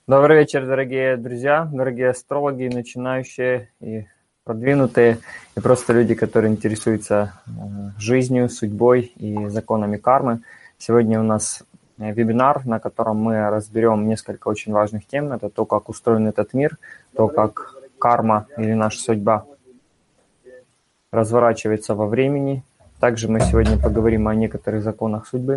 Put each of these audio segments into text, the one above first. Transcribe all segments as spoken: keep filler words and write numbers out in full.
Добрый вечер, дорогие друзья, дорогие астрологи, начинающие и продвинутые, и просто люди, которые интересуются жизнью, судьбой и законами кармы. Сегодня у нас вебинар, на котором мы разберем несколько очень важных тем. Это то, как устроен этот мир, то, как карма или наша судьба разворачивается во времени. Также мы сегодня поговорим о некоторых законах судьбы.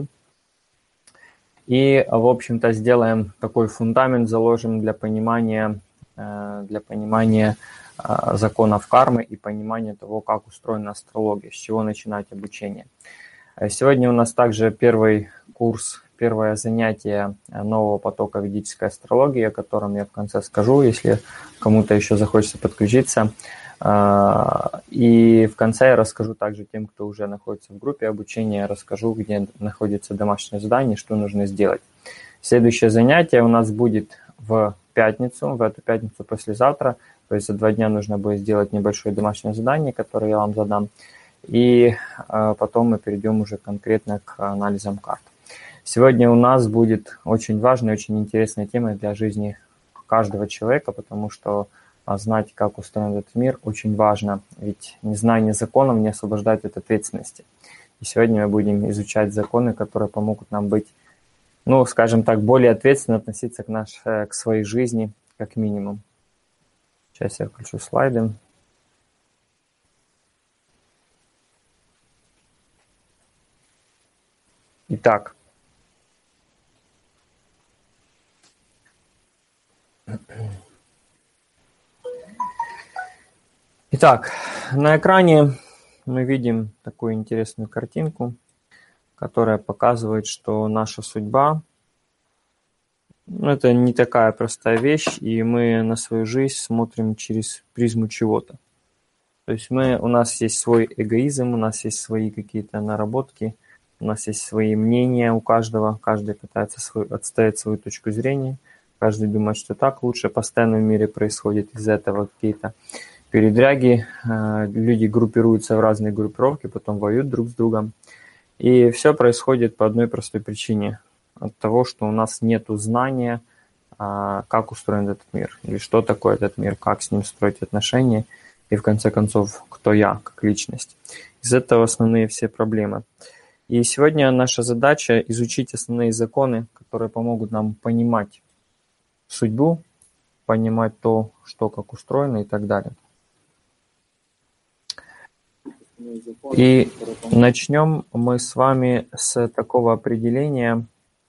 И, в общем-то, сделаем такой фундамент, заложим для понимания, для понимания законов кармы и понимания того, как устроена астрология, с чего начинать обучение. Сегодня у нас также первый курс, первое занятие нового потока ведической астрологии, о котором я в конце скажу, если кому-то еще захочется подключиться. И в конце я расскажу также тем, кто уже находится в группе обучения, расскажу, где находится домашнее задание, что нужно сделать. Следующее занятие у нас будет в пятницу, в эту пятницу послезавтра, то есть за два дня нужно будет сделать небольшое домашнее задание, которое я вам задам, и потом мы перейдем уже конкретно к анализам карт. Сегодня у нас будет очень важная, очень интересная тема для жизни каждого человека, потому что знать, как устроен этот мир, очень важно, ведь незнание законов не освобождает от ответственности. И сегодня мы будем изучать законы, которые помогут нам быть, ну, скажем так, более ответственно относиться к, наш, к своей жизни, как минимум. Сейчас я включу слайды. Итак. Итак, на экране мы видим такую интересную картинку, которая показывает, что наша судьба ну, – это не такая простая вещь, и мы на свою жизнь смотрим через призму чего-то. То есть мы, у нас есть свой эгоизм, у нас есть свои какие-то наработки, у нас есть свои мнения у каждого, каждый пытается свой, отстоять свою точку зрения, каждый думает, что так лучше, постоянно в мире происходит из-за этого какие-то передряги, люди группируются в разные группировки, потом воюют друг с другом. И все происходит по одной простой причине. От того, что у нас нет знания, как устроен этот мир, или что такое этот мир, как с ним строить отношения, и в конце концов, кто я как личность. Из этого основные все проблемы. И сегодня наша задача изучить основные законы, которые помогут нам понимать судьбу, понимать то, что как устроено и так далее. И начнем мы с вами с такого определения,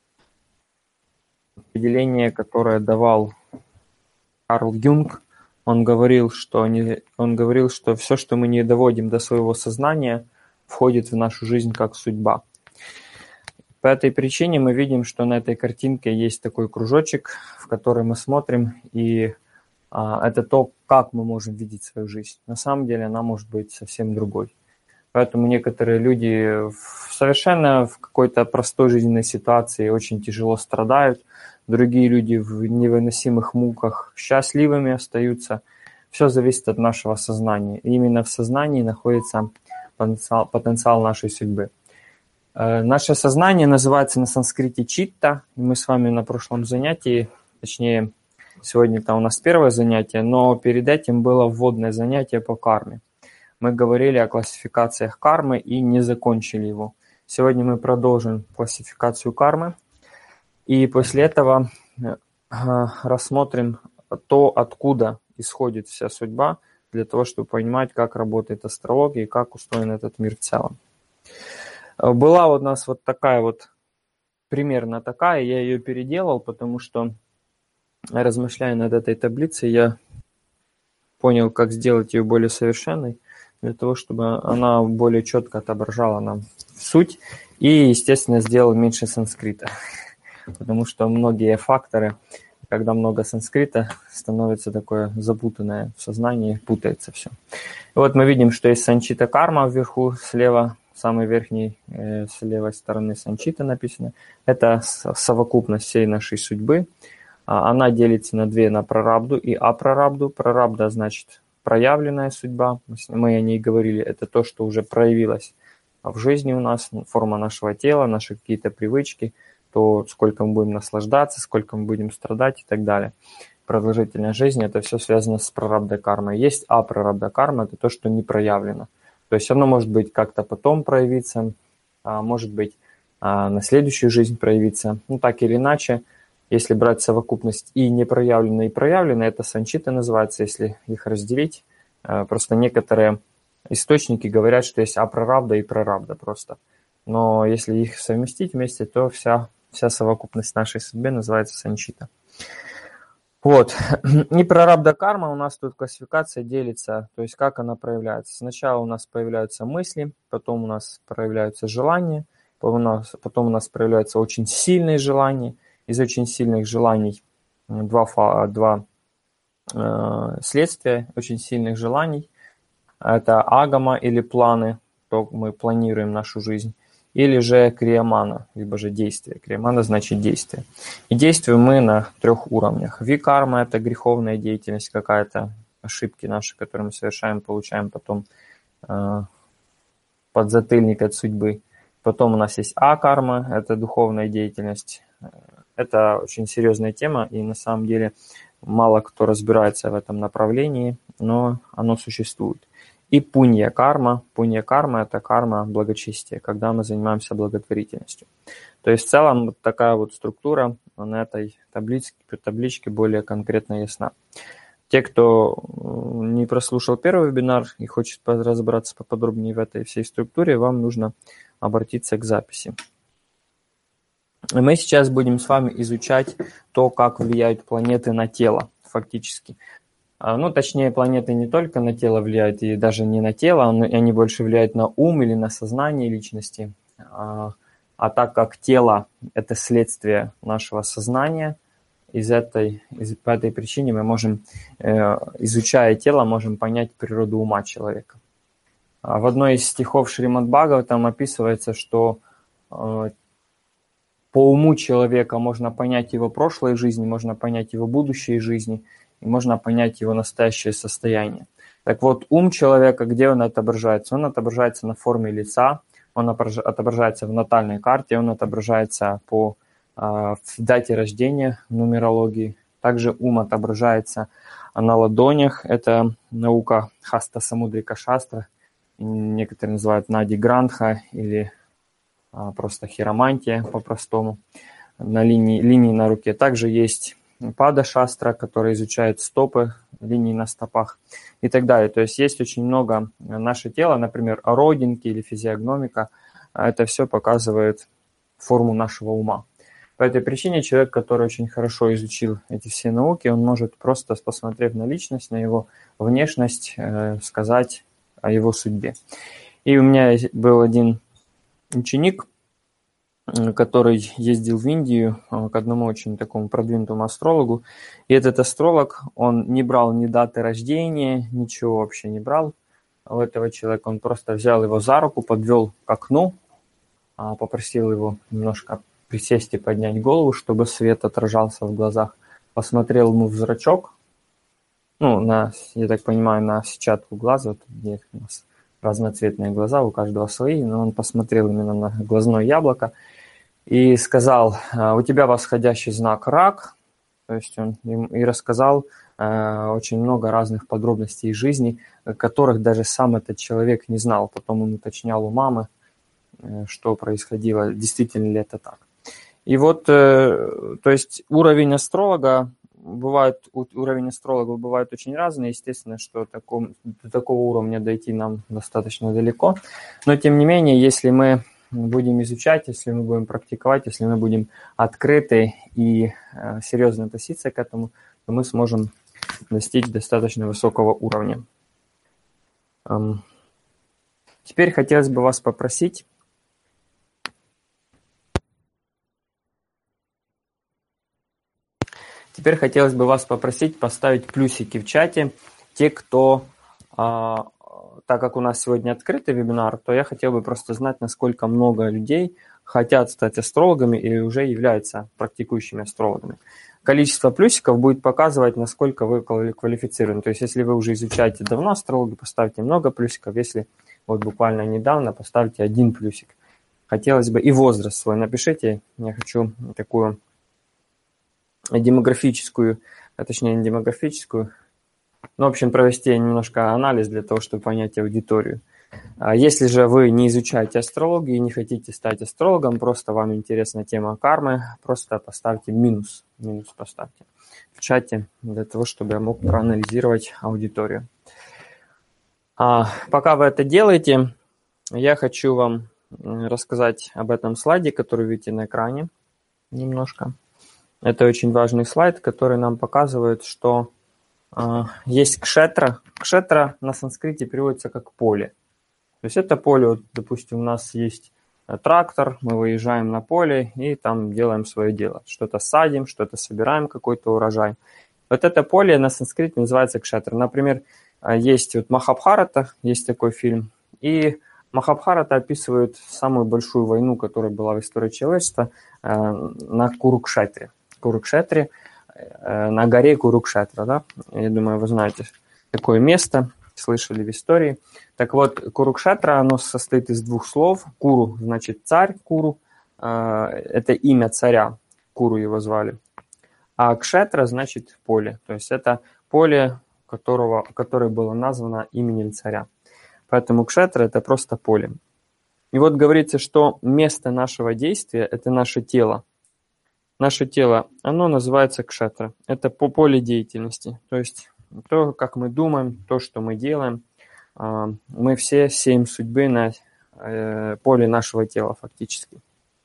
определения, которое давал Карл Юнг. Он говорил, что не, он говорил, что все, что мы не доводим до своего сознания, входит в нашу жизнь как судьба. По этой причине мы видим, что на этой картинке есть такой кружочек, в который мы смотрим, и а, это то, как мы можем видеть свою жизнь. На самом деле она может быть совсем другой. Поэтому некоторые люди совершенно в какой-то простой жизненной ситуации очень тяжело страдают, другие люди в невыносимых муках счастливыми остаются. Все зависит от нашего сознания. И именно в сознании находится потенциал, потенциал нашей судьбы. Наше сознание называется на санскрите читта. Мы с вами на прошлом занятии, точнее, сегодня-то у нас первое занятие, но перед этим было вводное занятие по карме. Мы говорили о классификациях кармы и не закончили его. Сегодня мы продолжим классификацию кармы. И после этого рассмотрим то, откуда исходит вся судьба, для того, чтобы понимать, как работает астрология и как устроен этот мир в целом. Была у нас вот такая вот, примерно такая, я ее переделал, потому что, размышляя над этой таблицей, я понял, как сделать ее более совершенной, для того, чтобы она более четко отображала нам суть, и, естественно, сделал меньше санскрита, потому что многие факторы, когда много санскрита, становится такое запутанное в сознании, путается все. И вот мы видим, что есть санчита карма вверху, слева, самой верхней, э, с левой стороны санчита написано. Это совокупность всей нашей судьбы. Она делится на две, на прарабду и апрарабду. Прарабда значит проявленная судьба, мы о ней говорили, это то, что уже проявилось в жизни у нас, форма нашего тела, наши какие-то привычки, то сколько мы будем наслаждаться, сколько мы будем страдать и так далее. Продолжительность жизни – это все связано с прарабдха кармой. Есть апрарабдха карма – это то, что не проявлено. То есть оно может быть как-то потом проявиться, а может быть а на следующую жизнь проявиться. Ну, так или иначе, если брать совокупность и непроявленное, и проявленное, это санчита называется, если их разделить. Просто некоторые источники говорят, что есть апрарабдха и прарабдха просто. Но если их совместить вместе, то вся, вся совокупность нашей судьбы называется санчита. Вот. И прарабдха карма у нас тут классификация делится, то есть как она проявляется. Сначала у нас появляются мысли, потом у нас проявляются желания, потом у нас, потом у нас проявляются очень сильные желания. Из очень сильных желаний два, два э, следствия очень сильных желаний. Это агама или планы, то мы планируем нашу жизнь. Или же криямана, либо же действие. Криямана значит действие. И действуем мы на трех уровнях. Викарма – это греховная деятельность какая-то, ошибки наши, которые мы совершаем, получаем потом э, подзатыльник от судьбы. Потом у нас есть акарма – это духовная деятельность. Это очень серьезная тема, и на самом деле мало кто разбирается в этом направлении, но оно существует. И пунья-карма. Пунья-карма – это карма благочестия, когда мы занимаемся благотворительностью. То есть в целом вот такая вот структура на этой табличке, табличке более конкретно ясна. Те, кто не прослушал первый вебинар и хочет разобраться поподробнее в этой всей структуре, вам нужно обратиться к записи. И мы сейчас будем с вами изучать то, как влияют планеты на тело, фактически. Ну, точнее, планеты не только на тело влияют, и даже не на тело, они больше влияют на ум или на сознание личности. А, а так как тело – это следствие нашего сознания, из этой, из, по этой причине мы можем, изучая тело, можем понять природу ума человека. В одной из стихов Шримад Бхагаватам описывается, что по уму человека можно понять его прошлой жизни, можно понять его будущей жизни, и можно понять его настоящее состояние. Так вот, ум человека, где он отображается? Он отображается на форме лица, он отображается в натальной карте, он отображается по в дате рождения в нумерологии. Также ум отображается на ладонях. Это наука Хаста Самудрика Шастра. Некоторые называют Нади Грандха или просто хиромантия по-простому. На линии, линии на руке. Также есть Пада Шастра, который изучает стопы, линии на стопах и так далее. То есть есть очень много. Наше тело, например, родинки или физиогномика, это все показывает форму нашего ума. По этой причине человек, который очень хорошо изучил эти все науки, он может просто, посмотрев на личность, на его внешность, сказать о его судьбе. И у меня был один ученик, который ездил в Индию к одному очень такому продвинутому астрологу. И этот астролог, он не брал ни даты рождения, ничего вообще не брал у этого человека. Он просто взял его за руку, подвел к окну, попросил его немножко присесть и поднять голову, чтобы свет отражался в глазах. Посмотрел ему в зрачок, ну, на, я так понимаю, на сетчатку глаза, вот где у нас разноцветные глаза, у каждого свои, но он посмотрел именно на глазное яблоко и сказал: у тебя восходящий знак рак, то есть он и рассказал э, очень много разных подробностей из жизни, которых даже сам этот человек не знал. Потом он уточнял у мамы, э, что происходило, действительно ли это так. И вот, э, то есть уровень астролога, бывает, уровень астрологов бывает очень разный. Естественно, что таком, до такого уровня дойти нам достаточно далеко. Но, тем не менее, если мы будем изучать, если мы будем практиковать, если мы будем открыты и э, серьезно относиться к этому, то мы сможем достичь достаточно высокого уровня. Эм. Теперь хотелось бы вас попросить Теперь хотелось бы вас попросить поставить плюсики в чате. Те, кто, а, так как у нас сегодня открытый вебинар, то я хотел бы просто знать, насколько много людей хотят стать астрологами или уже являются практикующими астрологами. Количество плюсиков будет показывать, насколько вы квалифицированы. То есть, если вы уже изучаете давно астрологию, поставьте много плюсиков. Если вот буквально недавно, поставьте один плюсик. хотелось бы, и возраст свой напишите. Я хочу такую демографическую, а точнее не демографическую, ну, в общем, провести немножко анализ для того, чтобы понять аудиторию. Если же вы не изучаете астрологию и не хотите стать астрологом, просто вам интересна тема кармы, просто поставьте минус, минус поставьте в чате для того, чтобы я мог проанализировать аудиторию. А пока вы это делаете, я хочу вам рассказать об этом слайде, который видите на экране немножко. Это очень важный слайд, который нам показывает, что э, есть кшетра. Кшетра на санскрите переводится как поле. То есть это поле, вот, допустим, у нас есть трактор, мы выезжаем на поле и там делаем свое дело. Что-то садим, что-то собираем, какой-то урожай. Вот это поле на санскрите называется кшетра. Например, есть вот Махабхарата, есть такой фильм, и Махабхарата описывает самую большую войну, которая была в истории человечества, на Курукшетре. Курукшетре, на горе Курукшетра, да? Я думаю, вы знаете такое место, слышали в истории. Так вот, Курукшетра, оно состоит из двух слов. Куру значит царь, Куру, это имя царя, Куру его звали. А Кшетра значит поле, то есть это поле, которого, которое было названо именем царя. Поэтому Кшетра это просто поле. И вот говорится, что место нашего действия это наше тело. Наше тело, оно называется Кшетра. Это по поле деятельности. То есть то, как мы думаем, то, что мы делаем. Мы все сеем судьбы на поле нашего тела фактически.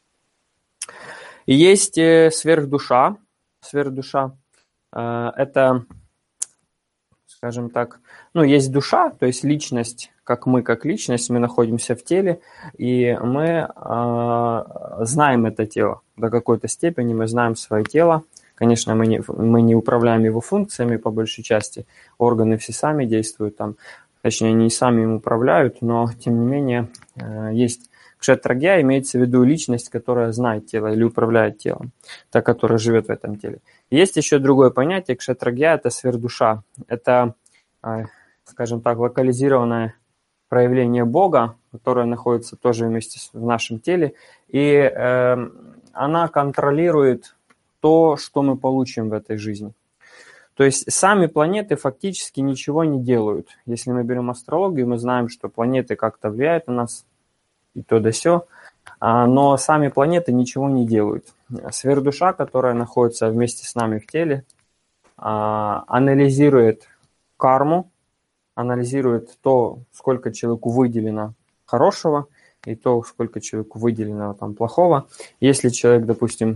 И есть сверхдуша. Сверхдуша – это, скажем так, ну, есть душа, то есть личность, как мы, как личность, мы находимся в теле, и мы э, знаем это тело. До какой-то степени мы знаем свое тело. Конечно, мы не, мы не управляем его функциями по большей части. Органы все сами действуют там. Точнее, они сами им управляют, но, тем не менее, э, есть кшетрагья, имеется в виду личность, которая знает тело или управляет телом, та, которая живет в этом теле. Есть еще другое понятие, кшетрагья – это сверхдуша. Это, э, скажем так, локализированное проявление Бога, которое находится тоже вместе в нашем теле, и э, она контролирует то, что мы получим в этой жизни. То есть сами планеты фактически ничего не делают. Если мы берем астрологию, мы знаем, что планеты как-то влияют на нас, и то да сё, но сами планеты ничего не делают. Сверхдуша, которая находится вместе с нами в теле, анализирует карму, анализирует то, сколько человеку выделено хорошего, и то, сколько человеку выделено там плохого. Если человек, допустим,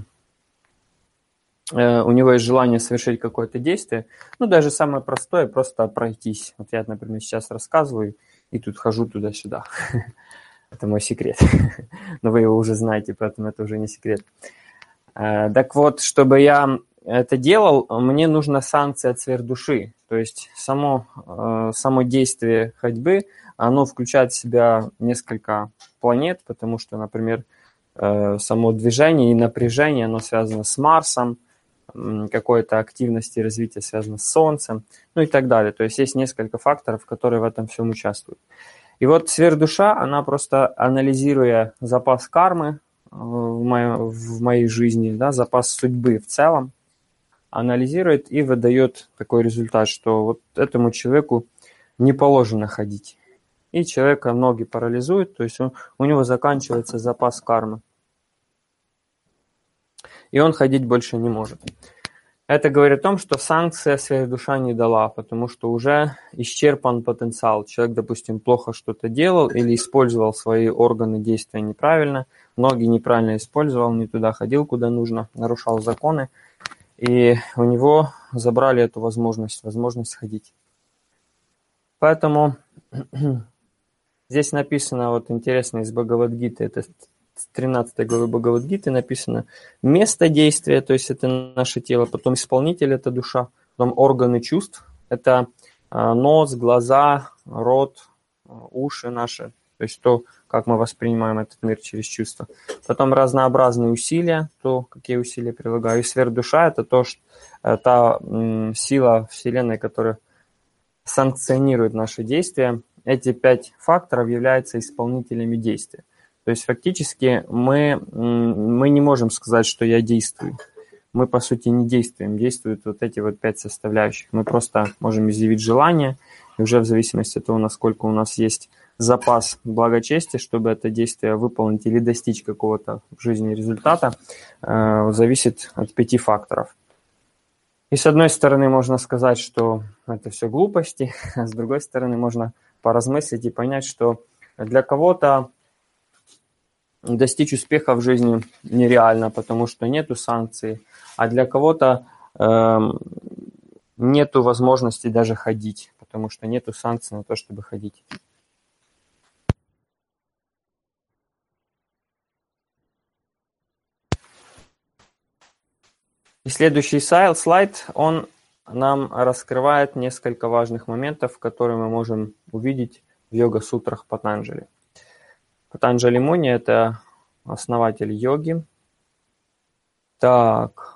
у него есть желание совершить какое-то действие, ну, даже самое простое, просто пройтись. Вот я, например, сейчас рассказываю, и тут хожу туда-сюда. Это мой секрет. Но вы его уже знаете, поэтому это уже не секрет. Так вот, чтобы я это делал, мне нужна санкция от сверхдуши. То есть само, само действие ходьбы, оно включает в себя несколько планет, потому что, например, само движение и напряжение, оно связано с Марсом, какой-то активности и развития связано с Солнцем, ну и так далее. То есть есть несколько факторов, которые в этом всем участвуют. И вот сверхдуша, она просто анализируя запас кармы в моей, в моей жизни, да, запас судьбы в целом, анализирует и выдает такой результат, что вот этому человеку не положено ходить. И человека ноги парализует, то есть он, у него заканчивается запас кармы. И он ходить больше не может. Это говорит о том, что санкция сверхдуша не дала, потому что уже исчерпан потенциал. Человек, допустим, плохо что-то делал или использовал свои органы действия неправильно, ноги неправильно использовал, не туда ходил, куда нужно, нарушал законы, и у него забрали эту возможность, возможность ходить. Поэтому здесь написано, вот интересно, из Бхагавад-гиты, это с тринадцатой главы Бхагавад-гиты написано место действия, то есть это наше тело, потом исполнитель – это душа, потом органы чувств – это нос, глаза, рот, уши наши, то есть то, как мы воспринимаем этот мир через чувства. Потом разнообразные усилия, то, какие усилия прилагаю. И сверхдуша – это то, что, та м, сила Вселенной, которая санкционирует наши действия. Эти пять факторов являются исполнителями действия. То есть фактически мы, мы не можем сказать, что я действую. Мы, по сути, не действуем. Действуют вот эти вот пять составляющих. Мы просто можем изъявить желание, и уже в зависимости от того, насколько у нас есть запас благочестия, чтобы это действие выполнить или достичь какого-то в жизни результата, зависит от пяти факторов. И с одной стороны можно сказать, что это все глупости, а с другой стороны можно поразмыслить и понять, что для кого-то достичь успеха в жизни нереально, потому что нету санкций, а для кого-то э, нету возможности даже ходить, потому что нету санкций на то, чтобы ходить. И следующий слайд, он нам раскрывает несколько важных моментов, которые мы можем увидеть в йога-сутрах Патанджали. Патанджали Муни – это основатель йоги. Так.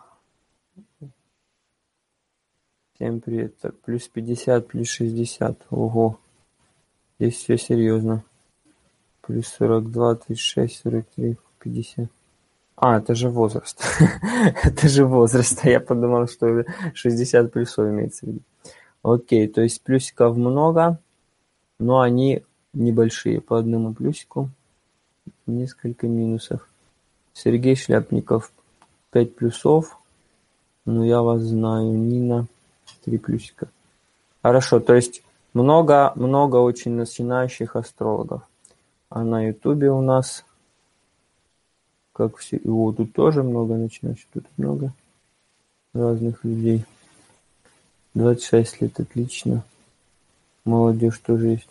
Всем привет. Так, плюс пятьдесят, плюс шестьдесят. Ого. Здесь все серьезно. Плюс сорок два, тридцать шесть, сорок три, пятьдесят. А, это же возраст. Это же возраст. Я подумал, что шестьдесят плюсов имеется в виду. Окей, то есть плюсиков много, но они небольшие. По одному плюсику несколько минусов. Сергей Шляпников пять плюсов. Ну, я вас знаю. Нина три плюсика. Хорошо, то есть много-много очень начинающих астрологов. А на Ютубе у нас, как все, и вот тут тоже много начинающих, тут много разных людей. двадцать шесть лет, отлично. Молодежь тоже есть.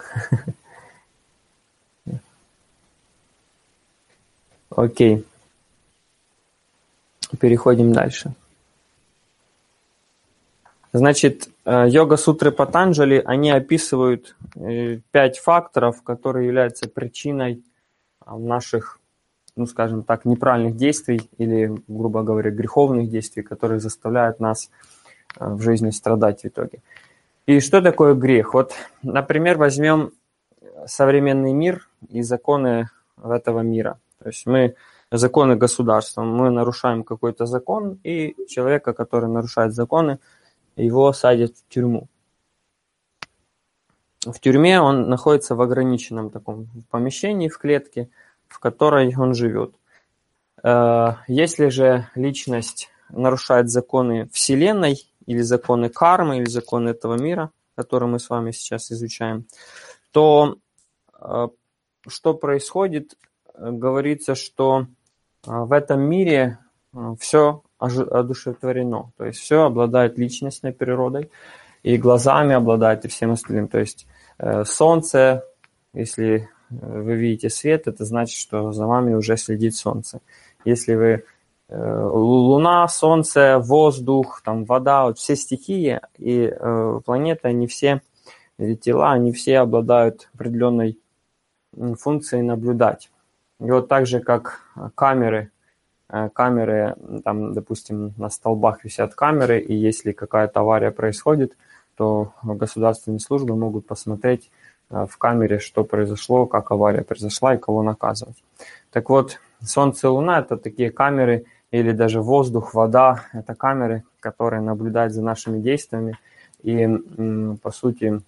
Окей. Переходим дальше. Значит, йога-сутры Патанджали, они описывают пять факторов, которые являются причиной наших, ну, скажем так, неправильных действий или, грубо говоря, греховных действий, которые заставляют нас в жизни страдать в итоге. И что такое грех? Вот, например, возьмем современный мир и законы этого мира. То есть мы законы государства, мы нарушаем какой-то закон, и человека, который нарушает законы, его садят в тюрьму. В тюрьме он находится в ограниченном таком помещении, в клетке, в которой он живет. Если же личность нарушает законы Вселенной, или законы кармы, или законы этого мира, который мы с вами сейчас изучаем, то что происходит? Говорится, что в этом мире все одушевлено, то есть все обладает личностной природой, и глазами обладает, и всем остальным. То есть солнце, если вы видите свет, это значит, что за вами уже следит солнце. Если вы луна, солнце, воздух, там, вода, вот все стихии и планеты, они все, или тела, они все обладают определенной функцией наблюдать. И вот так же, как камеры, камеры, там, допустим, на столбах висят камеры, и если какая-то авария происходит, то государственные службы могут посмотреть в камере, что произошло, как авария произошла и кого наказывать. Так вот, Солнце и Луна – это такие камеры, или даже воздух, вода – это камеры, которые наблюдают за нашими действиями и, по сути,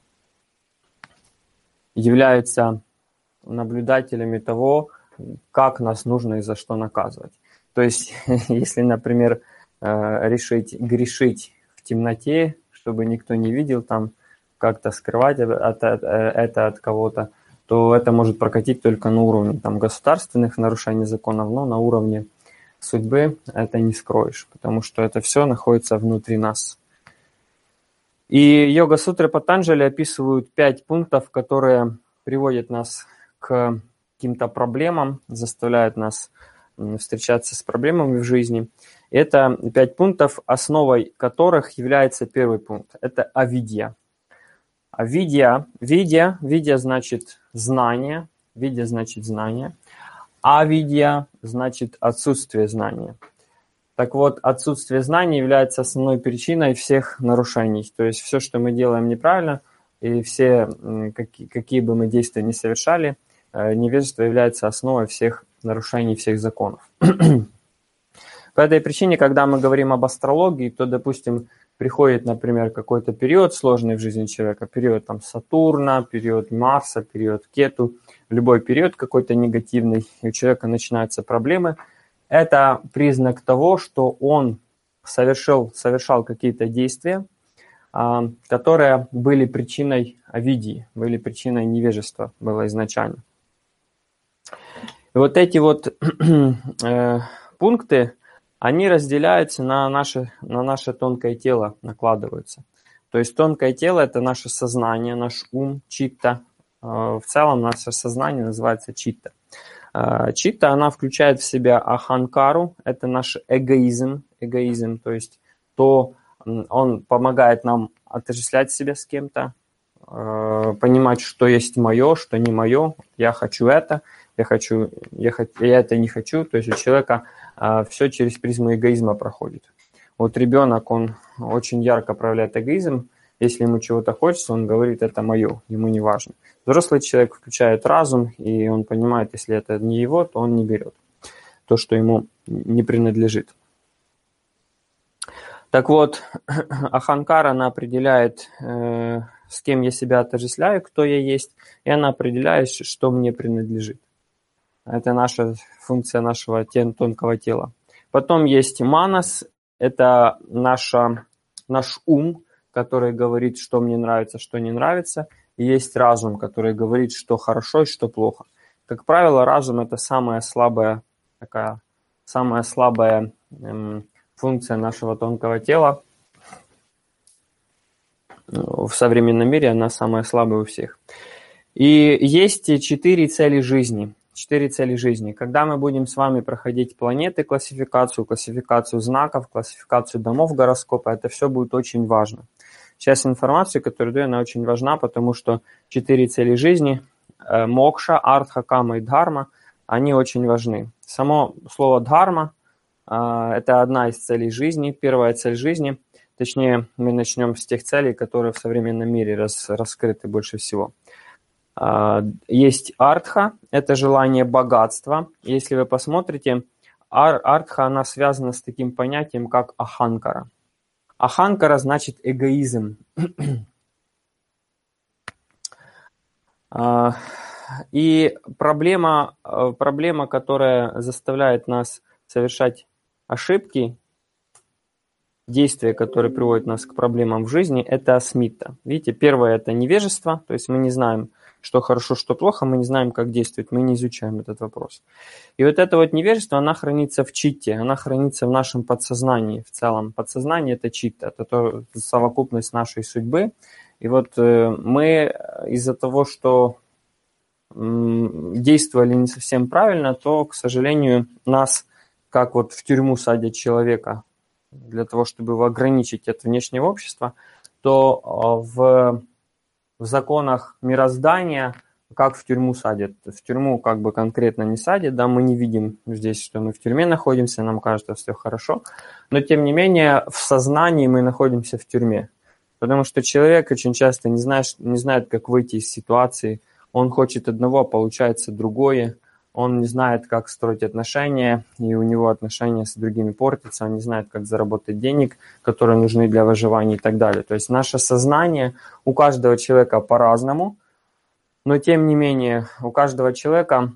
являются наблюдателями того, как нас нужно и за что наказывать. То есть, если, например, решить грешить в темноте, чтобы никто не видел, там как-то скрывать это от кого-то, то это может прокатить только на уровне там, государственных нарушений законов, но на уровне судьбы это не скроешь, потому что это все находится внутри нас. И йога-сутры Патанджали описывают пять пунктов, которые приводят нас к каким-то проблемам, заставляют нас встречаться с проблемами в жизни. Это пять пунктов, основой которых является первый пункт. Это авидья. Авидья, видя, видя значит знание, видя значит знание, авидья значит отсутствие знания. Так вот, отсутствие знаний является основной причиной всех нарушений. То есть все, что мы делаем неправильно, и все, какие, какие бы мы действия ни совершали, невежество является основой всех нарушений всех законов. По этой причине, когда мы говорим об астрологии, то, допустим, приходит, например, какой-то период сложный в жизни человека, период там Сатурна, период Марса, период Кету, любой период какой-то негативный, и у человека начинаются проблемы. Это признак того, что он совершил, совершал какие-то действия, которые были причиной авидии, были причиной невежества, было изначально. И вот эти вот э, пункты, они разделяются на наше, на наше тонкое тело, накладываются. То есть тонкое тело – это наше сознание, наш ум, читта. В целом наше сознание называется читта. Читта, она включает в себя аханкару, это наш эгоизм, эгоизм, то есть то, он помогает нам отождествлять себя с кем-то, понимать, что есть мое, что не мое, я хочу это, я хочу, я, я это не хочу, то есть у человека все через призму эгоизма проходит. Вот ребенок, он очень ярко проявляет эгоизм, если ему чего-то хочется, он говорит, это мое, ему не важно. Взрослый человек включает разум, и он понимает, если это не его, то он не берет то, что ему не принадлежит. Так вот, аханкара, она определяет, э, с кем я себя отождествляю, кто я есть, и она определяет, что мне принадлежит. Это наша функция нашего тонкого тела. Потом есть манас, это наша, наш ум, который говорит, что мне нравится, что не нравится. И есть разум, который говорит, что хорошо и что плохо. Как правило, разум – это самая слабая, такая, самая слабая эм, функция нашего тонкого тела. В современном мире она самая слабая у всех. И есть четыре цели жизни. Четыре цели жизни. Когда мы будем с вами проходить планеты, классификацию, классификацию знаков, классификацию домов гороскопа, это все будет очень важно. Сейчас информация, которую даю, она очень важна, потому что четыре цели жизни, э, мокша, артха, кама и дхарма, они очень важны. Само слово дхарма э, – это одна из целей жизни, первая цель жизни. Точнее, мы начнем с тех целей, которые в современном мире рас, раскрыты больше всего. Э, есть артха – это желание богатства. Если вы посмотрите, ар, артха, она связана с таким понятием, как аханкара. Аханкара значит эгоизм. И проблема, проблема, которая заставляет нас совершать ошибки, действия, которые приводят нас к проблемам в жизни, это асмита. Видите, первое – это невежество, то есть мы не знаем, что хорошо, что плохо, мы не знаем, как действовать, мы не изучаем этот вопрос. И вот это вот невежество, она хранится в читте, она хранится в нашем подсознании в целом. Подсознание – это читта, это совокупность нашей судьбы. И вот мы из-за того, что действовали не совсем правильно, то, к сожалению, нас, как вот в тюрьму садят человека для того, чтобы его ограничить от внешнего общества, то в В законах мироздания, как в тюрьму садят. В тюрьму как бы конкретно не садят, да, мы не видим здесь, что мы в тюрьме находимся, нам кажется, все хорошо, но тем не менее в сознании мы находимся в тюрьме, потому что человек очень часто не знает, не знает, как выйти из ситуации, он хочет одного, а получается другое, он не знает, как строить отношения, и у него отношения с другими портятся, он не знает, как заработать денег, которые нужны для выживания и так далее. То есть наше сознание у каждого человека по-разному, но тем не менее у каждого человека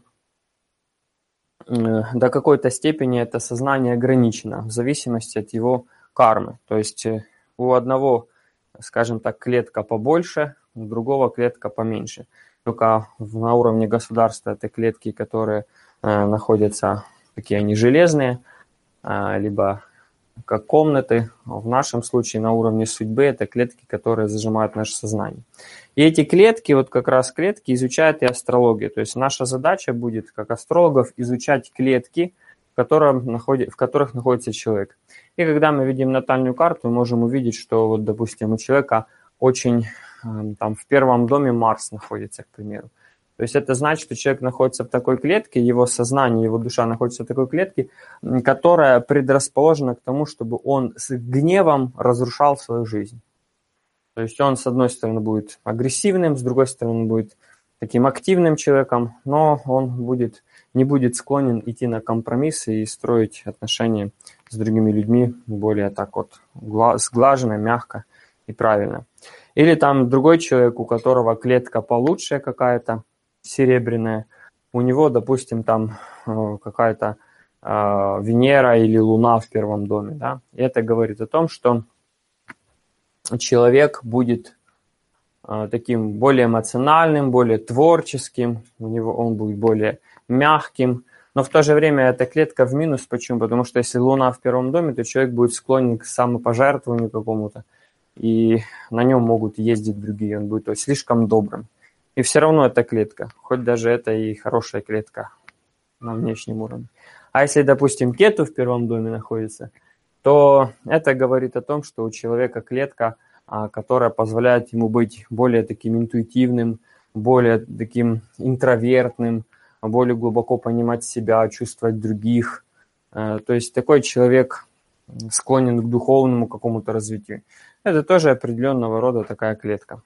до какой-то степени это сознание ограничено в зависимости от его кармы. То есть у одного, скажем так, клетка побольше, у другого клетка поменьше. Только на уровне государства это клетки, которые э, находятся, такие они железные, э, либо как комнаты. В нашем случае на уровне судьбы это клетки, которые зажимают наше сознание. И эти клетки, вот как раз клетки, изучают и астрологию. То есть наша задача будет, как астрологов, изучать клетки, в, котором находи, в которых находится человек. И когда мы видим натальную карту, мы можем увидеть, что, вот, допустим, у человека очень... Там в первом доме Марс находится, к примеру. То есть это значит, что человек находится в такой клетке, его сознание, его душа находится в такой клетке, которая предрасположена к тому, чтобы он с гневом разрушал свою жизнь. То есть он, с одной стороны, будет агрессивным, с другой стороны, будет таким активным человеком, но он будет, не будет склонен идти на компромиссы и строить отношения с другими людьми более так вот сглаженно, мягко и правильно. Или там другой человек, у которого клетка получше какая-то, серебряная, у него, допустим, там какая-то э, Венера или Луна в первом доме, да, и это говорит о том, что человек будет э, таким более эмоциональным, более творческим, у него он будет более мягким, но в то же время эта клетка в минус. Почему? Потому что если Луна в первом доме, то человек будет склонен к самопожертвованию какому-то, и на нем могут ездить другие, он будет то есть, слишком добрым. И все равно это клетка, хоть даже это и хорошая клетка на внешнем уровне. А если, допустим, Кету в первом доме находится, то это говорит о том, что у человека клетка, которая позволяет ему быть более таким интуитивным, более таким интровертным, более глубоко понимать себя, чувствовать других. То есть такой человек склонен к духовному какому-то развитию. Это тоже определенного рода такая клетка.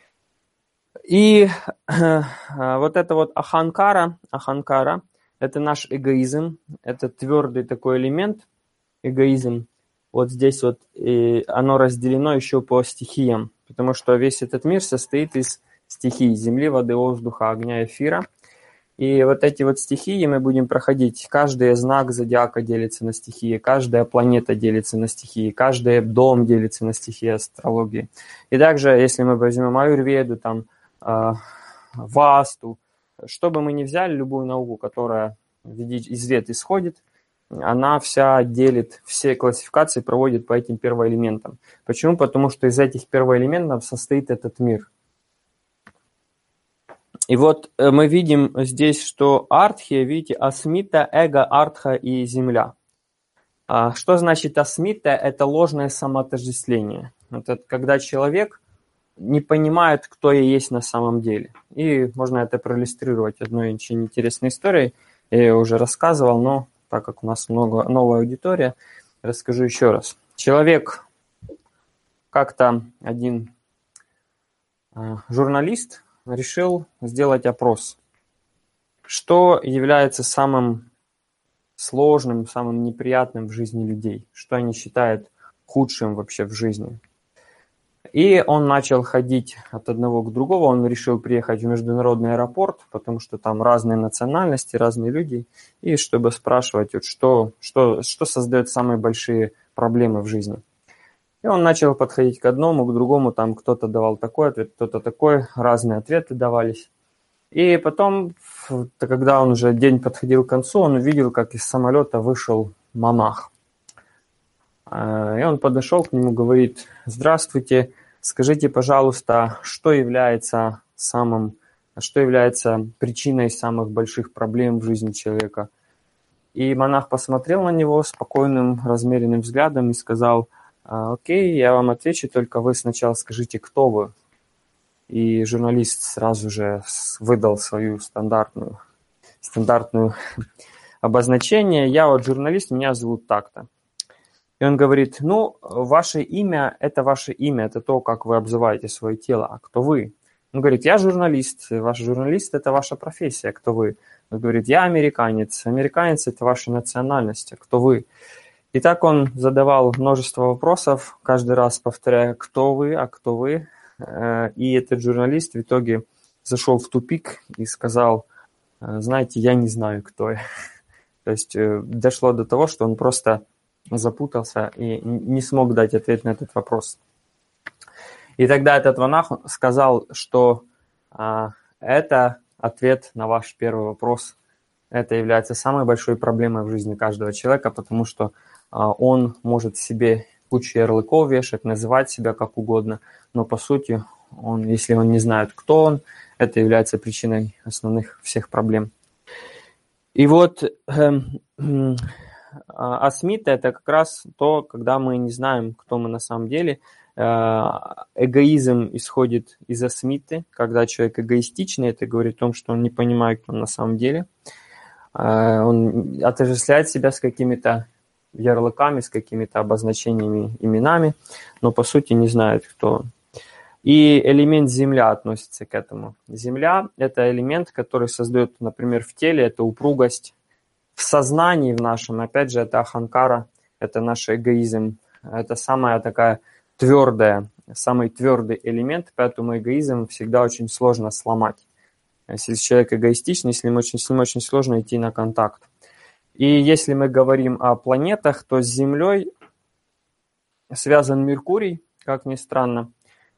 И э, вот это вот аханкара, аханкара, это наш эгоизм, это твердый такой элемент, эгоизм. Вот здесь вот и оно разделено еще по стихиям, потому что весь этот мир состоит из стихий земли, воды, воздуха, огня, эфира. И вот эти вот стихии мы будем проходить. Каждый знак зодиака делится на стихии, каждая планета делится на стихии, каждый дом делится на стихии астрологии. И также, если мы возьмем аюрведу, там, васту, что бы мы ни взяли, любую науку, которая из вед исходит, она вся делит, все классификации проводит по этим первоэлементам. Почему? Потому что из этих первоэлементов состоит этот мир. И вот мы видим здесь, что артхия, видите, асмита, эго, артха и земля. А что значит асмита? Это ложное самоотождествление. Это когда человек не понимает, кто я есть на самом деле. И можно это проиллюстрировать одной очень интересной историей. Я ее уже рассказывал, но так как у нас много, новая аудитория, расскажу еще раз. Человек, как-то один э, журналист решил сделать опрос. Что является самым сложным, самым неприятным в жизни людей? Что они считают худшим вообще в жизни? И он начал ходить от одного к другому, он решил приехать в международный аэропорт, потому что там разные национальности, разные люди, и чтобы спрашивать, вот, что, что, что создает самые большие проблемы в жизни. И он начал подходить к одному, к другому, там кто-то давал такой ответ, кто-то такой, разные ответы давались. И потом, когда он уже день подходил к концу, он увидел, как из самолета вышел монах. И он подошел к нему, говорит: здравствуйте, скажите, пожалуйста, что является самым, что является причиной самых больших проблем в жизни человека? И монах посмотрел на него спокойным, размеренным взглядом и сказал: окей, я вам отвечу, только вы сначала скажите, кто вы. И журналист сразу же выдал свою стандартную, стандартную обозначение. Я вот журналист, меня зовут так-то. И он говорит: ну, ваше имя – это ваше имя, это то, как вы обзываете свое тело. А кто вы? Он говорит: я журналист, ваш журналист – это ваша профессия, кто вы? Он говорит: я американец, американец – это ваша национальность, а кто вы? И так он задавал множество вопросов, каждый раз повторяя: кто вы, а кто вы? И этот журналист в итоге зашел в тупик и сказал: знаете, я не знаю, кто я. То есть дошло до того, что он просто запутался и не смог дать ответ на этот вопрос. И тогда этот монах сказал, что а, это ответ на ваш первый вопрос. Это является самой большой проблемой в жизни каждого человека, потому что а, он может себе кучу ярлыков вешать, называть себя как угодно, но по сути, он, если он не знает, кто он, это является причиной основных всех проблем. И вот э, э, асмита – это как раз то, когда мы не знаем, кто мы на самом деле. Эгоизм исходит из асмиты, когда человек эгоистичный, это говорит о том, что он не понимает, кто он на самом деле. Он отождествляет себя с какими-то ярлыками, с какими-то обозначениями, именами, но по сути не знает, кто он. И элемент Земля относится к этому. Земля – это элемент, который создает, например, в теле, это упругость. В сознании в нашем, опять же, это аханкара, это наш эгоизм. Это самая такая твердая, самый твердый элемент, поэтому эгоизм всегда очень сложно сломать. Если человек эгоистичный, с ним очень, с ним очень сложно идти на контакт. И если мы говорим о планетах, то с Землей связан Меркурий, как ни странно.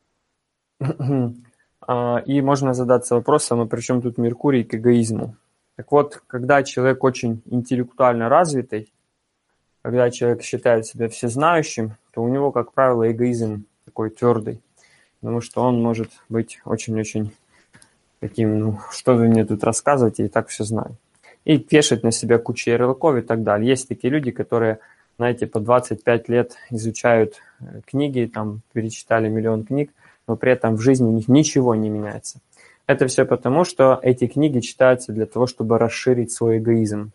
И можно задаться вопросом, а при чем тут Меркурий к эгоизму? Так вот, когда человек очень интеллектуально развитый, когда человек считает себя всезнающим, то у него, как правило, эгоизм такой твердый, потому что он может быть очень-очень таким, ну, что вы мне тут рассказываете, и так все знаю. И вешать на себя кучу ярлыков и так далее. Есть такие люди, которые, знаете, по двадцать пять лет изучают книги, там, перечитали миллион книг, но при этом в жизни у них ничего не меняется. Это все потому, что эти книги читаются для того, чтобы расширить свой эгоизм.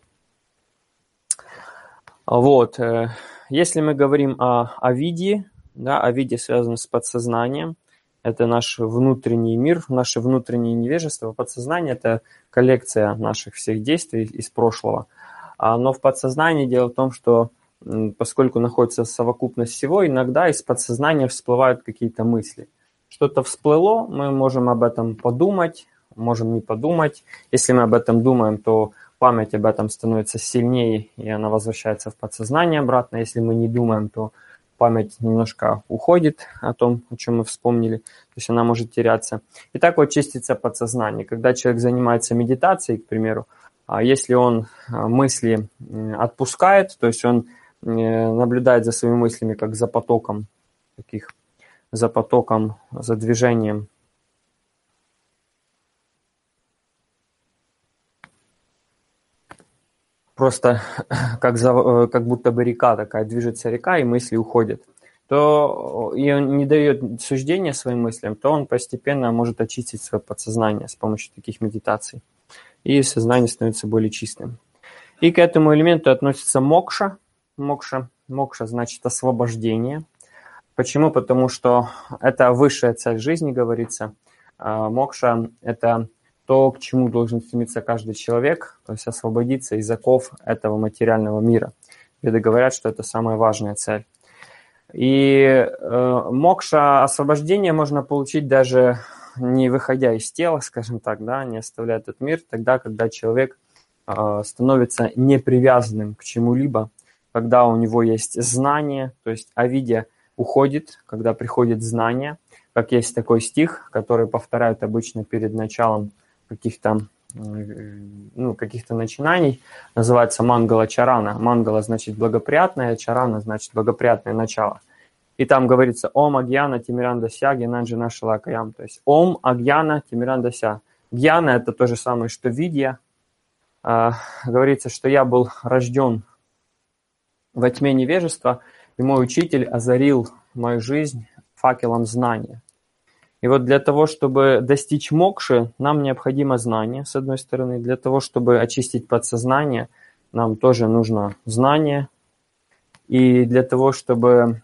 Вот. Если мы говорим о, о виде, да, о виде связано с подсознанием, это наш внутренний мир, наше внутреннее невежество. Подсознание – это коллекция наших всех действий из прошлого. Но в подсознании дело в том, что поскольку находится совокупность всего, иногда из подсознания всплывают какие-то мысли. Что-то всплыло, мы можем об этом подумать, можем не подумать. Если мы об этом думаем, то память об этом становится сильнее, и она возвращается в подсознание обратно. Если мы не думаем, то память немножко уходит о том, о чем мы вспомнили, то есть она может теряться. И так вот чистится подсознание. Когда человек занимается медитацией, к примеру, если он мысли отпускает, то есть он наблюдает за своими мыслями, как за потоком, таких, за потоком, за движением, просто как, за, как будто бы река такая, движется река, и мысли уходят, то и он не дает суждения своим мыслям, то он постепенно может очистить свое подсознание с помощью таких медитаций. И сознание становится более чистым. И к этому элементу относится мокша. Мокша, мокша значит освобождение. Почему? Потому что это высшая цель жизни, говорится. Мокша – это то, к чему должен стремиться каждый человек, то есть освободиться из оков этого материального мира. Веды говорят, что это самая важная цель. И э, мокша, освобождение можно получить даже не выходя из тела, скажем так, да, не оставляя этот мир, тогда, когда человек э, становится непривязанным к чему-либо, когда у него есть знание, то есть авидья уходит, когда приходит знание, как есть такой стих, который повторяют обычно перед началом каких-то ну, каких-то начинаний, называется Мангала Чарана. Мангала значит благоприятное, Чарана значит благоприятное начало. И там говорится Ом Агьяна Тимирандася Генанджина Шалакаям. То есть Ом Агьяна Тимирандася. Гьяна – это то же самое, что видья. А, говорится, что я был рожден во тьме невежества, и мой учитель озарил мою жизнь факелом знания. И вот для того, чтобы достичь мокши, нам необходимо знание, с одной стороны. Для того, чтобы очистить подсознание, нам тоже нужно знание. И для того, чтобы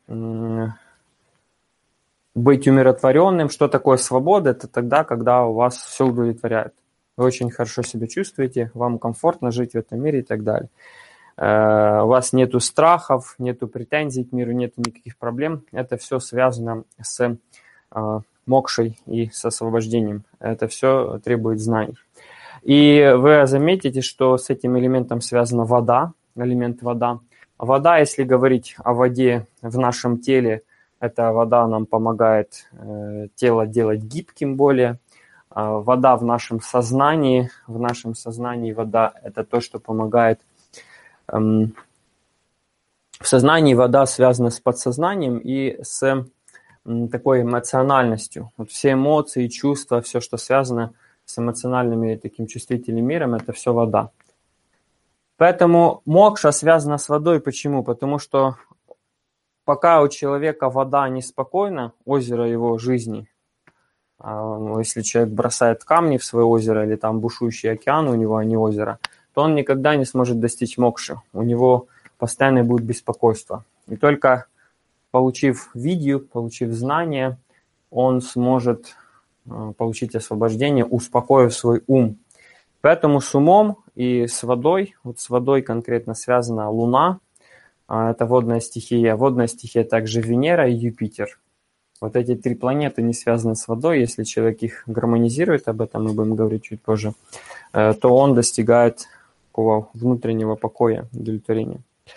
быть умиротворенным, что такое свобода? Это тогда, когда у вас все удовлетворяет. Вы очень хорошо себя чувствуете, вам комфортно жить в этом мире и так далее. У вас нету страхов, нету претензий к миру, нету никаких проблем. Это все связано с мокшей и с освобождением. Это все требует знаний. И вы заметите, что с этим элементом связана вода, элемент вода. Вода, если говорить о воде в нашем теле, эта вода нам помогает э, тело делать гибким более. А вода в нашем сознании, в нашем сознании вода – это то, что помогает. Эм, в сознании вода связана с подсознанием и с такой эмоциональностью. Вот все эмоции, чувства, все, что связано с эмоциональным и таким чувствительным миром, это все вода. Поэтому мокша связана с водой. Почему? Потому что пока у человека вода неспокойна, озеро его жизни, если человек бросает камни в свое озеро или там бушующий океан у него, а не озеро, то он никогда не сможет достичь мокши. У него постоянно будет беспокойство. И только получив видью, получив знания, он сможет получить освобождение, успокоив свой ум. Поэтому с умом и с водой, вот с водой конкретно связана Луна, это водная стихия. Водная стихия также Венера и Юпитер. Вот эти три планеты не связаны с водой. Если человек их гармонизирует, об этом мы будем говорить чуть позже, то он достигает такого внутреннего покоя, удовлетворения.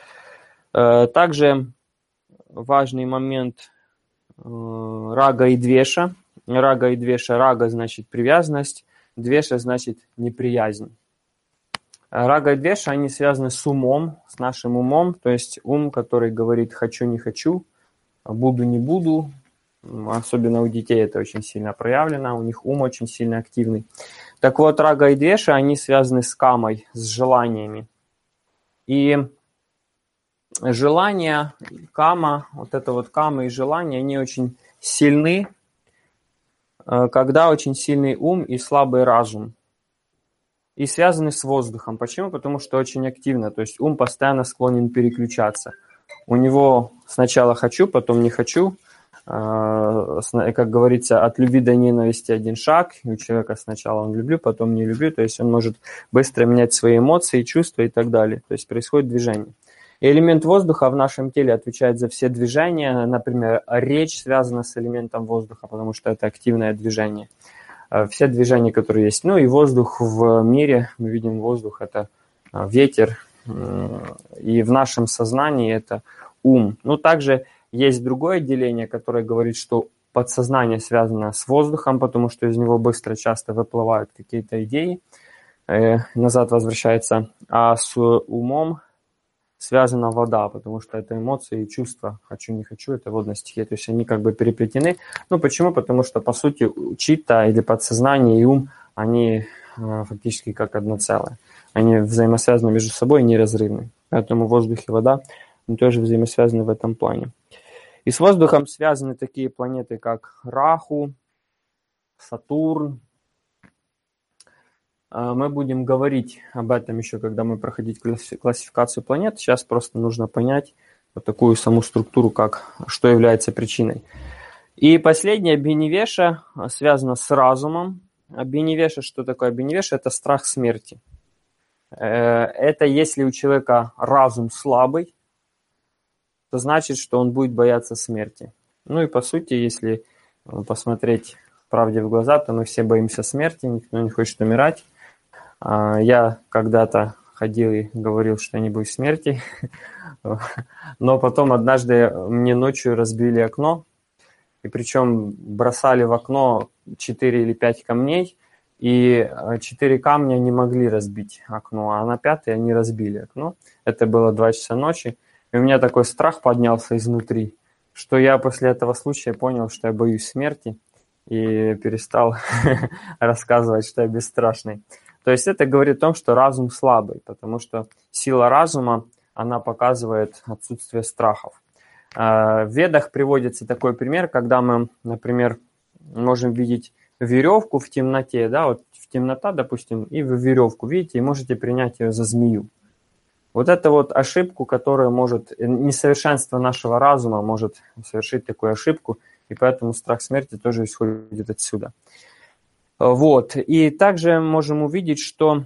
Также важный момент рага и двеша. Рага и двеша. Рага значит привязанность, двеша значит неприязнь. Рага и двеша, они связаны с умом, с нашим умом, то есть ум, который говорит «хочу, не хочу», «буду, не буду». Особенно у детей это очень сильно проявлено, у них ум очень сильно активный. Так вот, рага и двеша, они связаны с камой, с желаниями. И желания, кама, вот это вот кама и желания, они очень сильны, когда очень сильный ум и слабый разум. И связаны с воздухом. Почему? Потому что очень активно, то есть ум постоянно склонен переключаться. У него сначала хочу, потом не хочу. Как говорится, от любви до ненависти один шаг. У человека сначала он люблю, потом не люблю. То есть он может быстро менять свои эмоции, чувства и так далее. То есть происходит движение. И элемент воздуха в нашем теле отвечает за все движения. Например, речь связана с элементом воздуха, потому что это активное движение. Все движения, которые есть. Ну и воздух в мире, мы видим воздух, это ветер. И в нашем сознании это ум. Ну также есть другое деление, которое говорит, что подсознание связано с воздухом, потому что из него быстро часто выплывают какие-то идеи, э, назад возвращается, а с умом связана вода, потому что это эмоции и чувства, хочу, не хочу, это водная стихия, то есть они как бы переплетены. Ну почему? Потому что по сути чита или подсознание и ум, они э, фактически как одно целое. Они взаимосвязаны между собой, неразрывны. Поэтому воздух и вода они тоже взаимосвязаны в этом плане. И с воздухом связаны такие планеты, как Раху, Сатурн. Мы будем говорить об этом еще, когда мы проходить классификацию планет. Сейчас просто нужно понять вот такую саму структуру, как, что является причиной. И последнее, Бхинивеша, связано с разумом. Бхинивеша, что такое Бхинивеша? Это страх смерти. Это если у человека разум слабый, то значит, что он будет бояться смерти. Ну и по сути, если посмотреть правде в глаза, то мы все боимся смерти, никто не хочет умирать. Я когда-то ходил и говорил, что я не боюсь смерти, но потом однажды мне ночью разбили окно, и причем бросали в окно четыре или пять камней, и четыре камня не могли разбить окно, а на пятый они разбили окно. Это было два часа ночи. И у меня такой страх поднялся изнутри, что я после этого случая понял, что я боюсь смерти, и перестал рассказывать, что я бесстрашный. То есть это говорит о том, что разум слабый, потому что сила разума, она показывает отсутствие страхов. В Ведах приводится такой пример, когда мы, например, можем видеть веревку в темноте, да, вот в темнота, допустим, и вы веревку видите, и можете принять ее за змею. Вот это вот ошибку, которая может, несовершенство нашего разума может совершить такую ошибку, и поэтому страх смерти тоже исходит отсюда. Вот. И также можем увидеть, что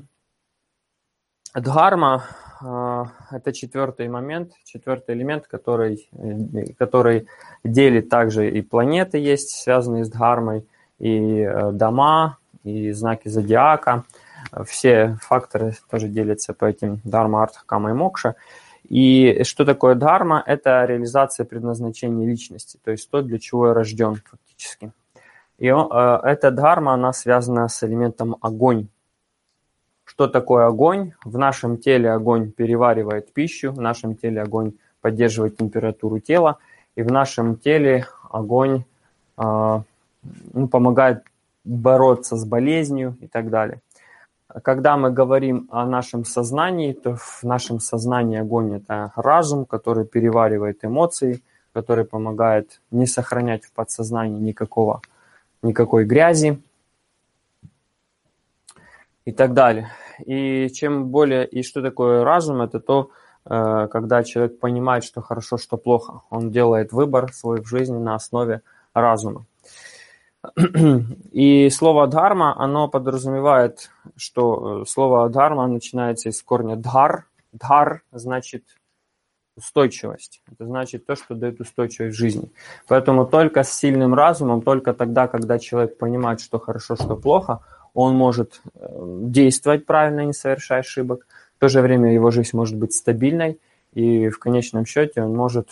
дхарма – это четвертый момент, четвертый элемент, который, который делит также и планеты есть, связанные с дхармой, и дома, и знаки зодиака. Все факторы тоже делятся по этим дхарма, артха, кама и мокша. И что такое дхарма? Это реализация предназначения личности, то есть то, для чего я рожден фактически. И эта дхарма, она связана с элементом огонь. Что такое огонь? В нашем теле огонь переваривает пищу, в нашем теле огонь поддерживает температуру тела, и в нашем теле огонь э, ну, помогает бороться с болезнью и так далее. Когда мы говорим о нашем сознании, то в нашем сознании огонь – это разум, который переваривает эмоции, который помогает не сохранять в подсознании никакого, никакой грязи и так далее. И чем более, и что такое разум, это то, когда человек понимает, что хорошо, что плохо. Он делает выбор свой в жизни на основе разума. И слово «дхарма», оно подразумевает, что слово «дхарма» начинается из корня «дхар». «Дхар» значит устойчивость. Это значит то, что дает устойчивость в жизни. Поэтому только с сильным разумом, только тогда, когда человек понимает, что хорошо, что плохо, он может действовать правильно, не совершая ошибок. В то же время его жизнь может быть стабильной, и в конечном счете он может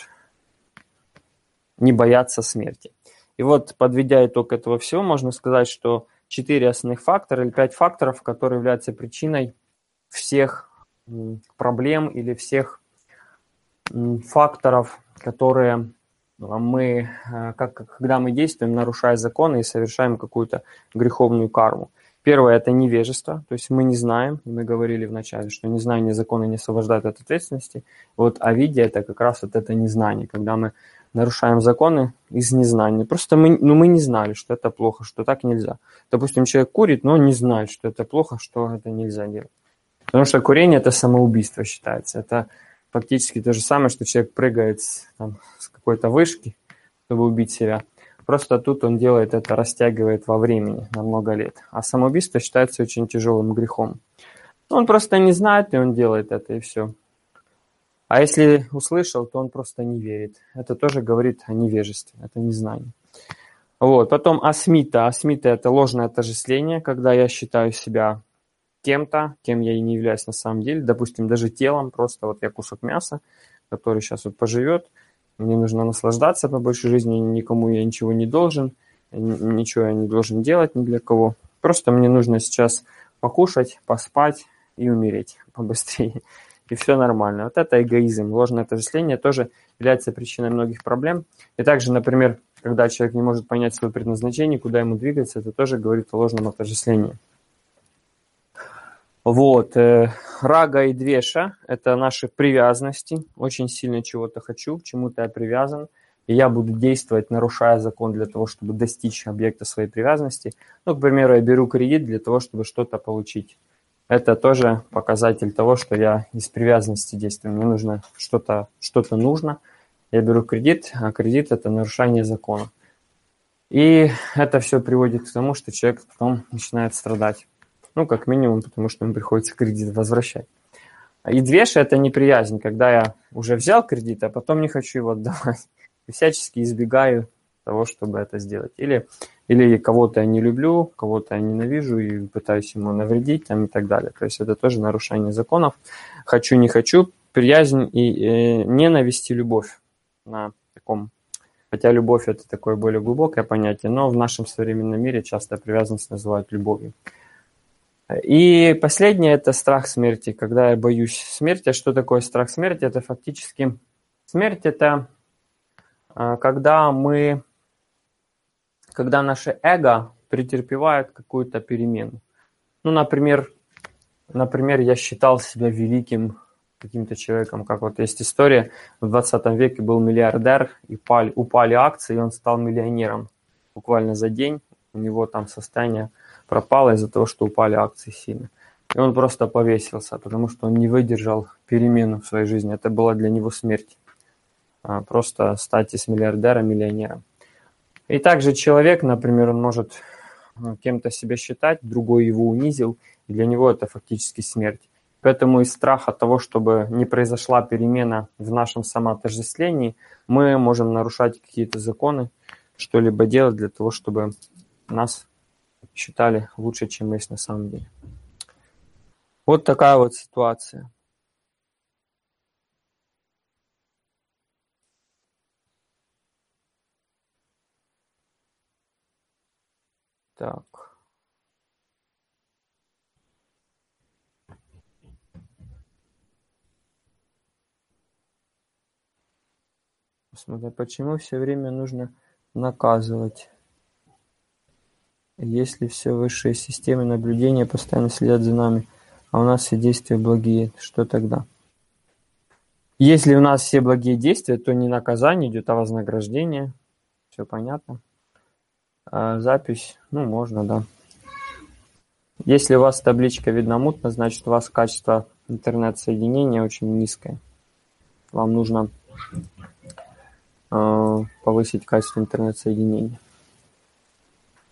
не бояться смерти. И вот, подведя итог этого всего, можно сказать, что четыре основных фактора или пять факторов, которые являются причиной всех проблем или всех факторов, которые мы, как, когда мы действуем, нарушая законы и совершаем какую-то греховную карму. Первое – это невежество, то есть мы не знаем, мы говорили вначале, что незнание закона не освобождает от ответственности. Вот авидья – это как раз вот это незнание, когда мы нарушаем законы из незнания. Просто мы, ну, мы не знали, что это плохо, что так нельзя. Допустим, человек курит, но не знает, что это плохо, что это нельзя делать. Потому что курение – это самоубийство считается. Это фактически то же самое, что человек прыгает там, с какой-то вышки, чтобы убить себя. Просто тут он делает это, растягивает во времени на много лет. А самоубийство считается очень тяжелым грехом. Он просто не знает, и он делает это, и все. А если услышал, то он просто не верит. Это тоже говорит о невежестве, это незнание. Вот. Потом асмита. Асмита – это ложное отождествление, когда я считаю себя кем-то, кем я и не являюсь на самом деле. Допустим, даже телом, просто вот я кусок мяса, который сейчас вот поживет. Мне нужно наслаждаться по большей жизни, никому я ничего не должен, ничего я не должен делать ни для кого. Просто мне нужно сейчас покушать, поспать и умереть побыстрее. И все нормально. Вот это эгоизм. Ложное отождествление тоже является причиной многих проблем. И также, например, когда человек не может понять свое предназначение, куда ему двигаться, это тоже говорит о ложном отождествлении. Вот. Рага и двеша – это наши привязанности. Очень сильно чего-то хочу, к чему-то я привязан. И я буду действовать, нарушая закон для того, чтобы достичь объекта своей привязанности. Ну, к примеру, я беру кредит для того, чтобы что-то получить. Это тоже показатель того, что я из привязанности действую. Мне нужно что-то, что-то нужно. Я беру кредит, а кредит – это нарушение закона. И это все приводит к тому, что человек потом начинает страдать. Ну, как минимум, потому что ему приходится кредит возвращать. И двеша – это неприязнь, когда я уже взял кредит, а потом не хочу его отдавать. И всячески избегаю того, чтобы это сделать. Или, или кого-то я не люблю, кого-то я ненавижу и пытаюсь ему навредить там, и так далее. То есть это тоже нарушение законов. Хочу, не хочу, приязнь и э, ненависть и любовь на таком. Хотя любовь – это такое более глубокое понятие, но в нашем современном мире часто привязанность называют любовью. И последнее – это страх смерти. Когда я боюсь смерти, а что такое страх смерти? Это фактически смерть – это когда мы, когда наше эго претерпевает какую-то перемену. Ну, например, например, я считал себя великим каким-то человеком, как вот есть история, в двадцатом веке был миллиардер, и упали, упали акции, и он стал миллионером буквально за день. У него там состояние пропало из-за того, что упали акции сильно. И он просто повесился, потому что он не выдержал перемену в своей жизни. Это была для него смерть. Просто стать из миллиардера миллионером. И также человек, например, он может кем-то себя считать, другой его унизил, и для него это фактически смерть. Поэтому из страха того, чтобы не произошла перемена в нашем самоотождествлении, мы можем нарушать какие-то законы, что-либо делать для того, чтобы нас считали лучше, чем мы есть на самом деле. Вот такая вот ситуация. Так. Посмотрим, почему все время нужно наказывать, если все высшие системы наблюдения постоянно следят за нами, а у нас все действия благие, что тогда? Если у нас все благие действия, то не наказание идет, а вознаграждение. Все понятно. А запись, ну, можно, да. Если у вас табличка видна мутно, значит, у вас качество интернет-соединения очень низкое. Вам нужно э, повысить качество интернет-соединения.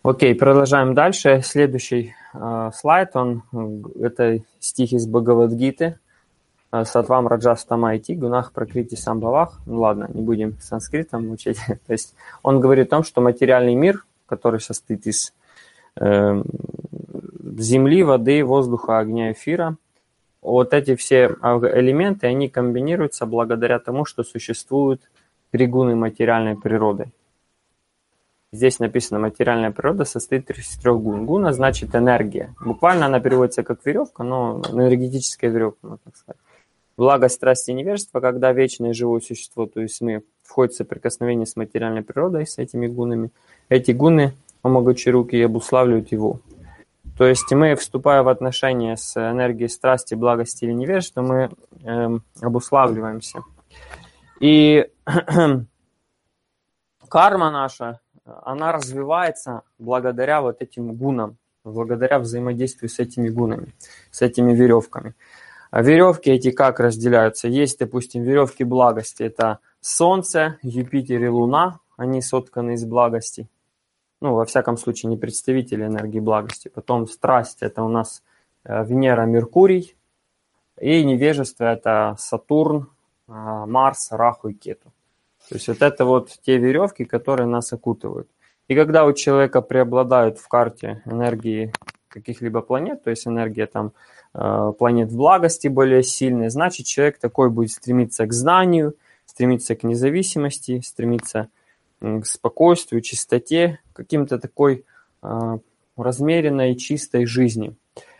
Окей, продолжаем дальше. Следующий э, слайд, он, это стих из Бхагавад-гиты. Сатвам раджас тамайти, гунах пракрити самбхавах. Ну ладно, не будем санскритом учить. То есть он говорит о том, что материальный мир, который состоит из э, земли, воды, воздуха, огня, эфира, вот эти все элементы, они комбинируются благодаря тому, что существуют три гуны материальной природы. Здесь написано, материальная природа состоит из трех гун. Гуна значит энергия. Буквально она переводится как веревка, но энергетическая веревка, можно так сказать. Благость, страсть и невежество, когда вечное живое существо, то есть мы, входит в соприкосновение с материальной природой, с этими гунами. Эти гуны, омогочи-руки, обуславливают его. То есть мы, вступая в отношения с энергией страсти, благости или невежества, мы эм, обуславливаемся. И карма наша, она развивается благодаря вот этим гунам, благодаря взаимодействию с этими гунами, с этими веревками. А веревки эти как разделяются? Есть, допустим, веревки благости. Это Солнце, Юпитер и Луна. Они сотканы из благости. Ну, во всяком случае, не представители энергии благости. Потом страсть – это у нас Венера, Меркурий. И невежество – это Сатурн, Марс, Раху и Кету. То есть вот это вот те веревки, которые нас окутывают. И когда у человека преобладают в карте энергии каких-либо планет, то есть энергия там планет благости более сильные, значит, человек такой будет стремиться к знанию, стремиться к независимости, стремиться к спокойствию, чистоте, к каким-то такой э, размеренной, чистой жизни.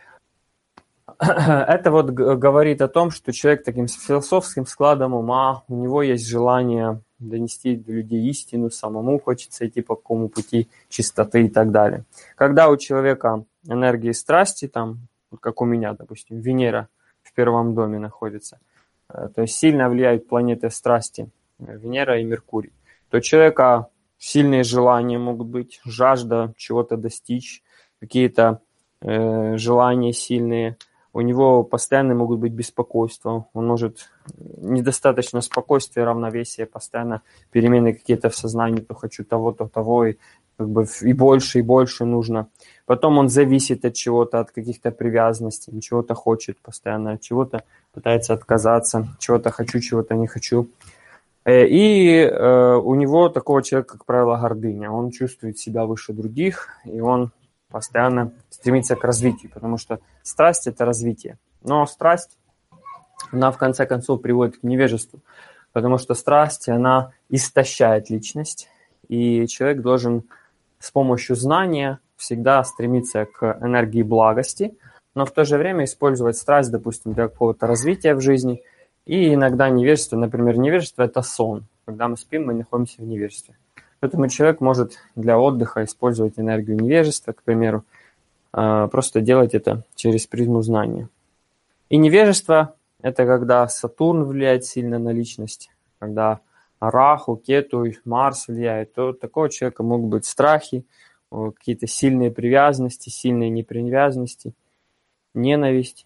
Это вот говорит о том, что человек таким философским складом ума, у него есть желание донести до людей истину, самому хочется идти по какому пути чистоты и так далее. Когда у человека энергии страсти, там, как у меня, допустим, Венера в первом доме находится, то есть сильно влияют планеты страсти, Венера и Меркурий, то у человека сильные желания могут быть, жажда чего-то достичь, какие-то э, желания сильные, у него постоянно могут быть беспокойства, он может недостаточно спокойствия, равновесия, постоянно перемены какие-то в сознании, то хочу того, то того, и как бы и больше, и больше нужно. Потом он зависит от чего-то, от каких-то привязанностей, чего-то хочет постоянно, от чего-то пытается отказаться, чего-то хочу, чего-то не хочу. И э, у него такого человека, как правило, гордыня. Он чувствует себя выше других, и он постоянно стремится к развитию, потому что страсть – это развитие. Но страсть, она в конце концов приводит к невежеству, потому что страсть, она истощает личность, и человек должен с помощью знания всегда стремиться к энергии благости, но в то же время использовать страсть, допустим, для какого-то развития в жизни. И иногда невежество, например, невежество – это сон. Когда мы спим, мы находимся в невежестве. Поэтому человек может для отдыха использовать энергию невежества, к примеру, просто делать это через призму знания. И невежество – это когда Сатурн влияет сильно на личность, когда Раху, Кету, Марс влияет, то у такого человека могут быть страхи, какие-то сильные привязанности, сильные непривязанности, ненависть.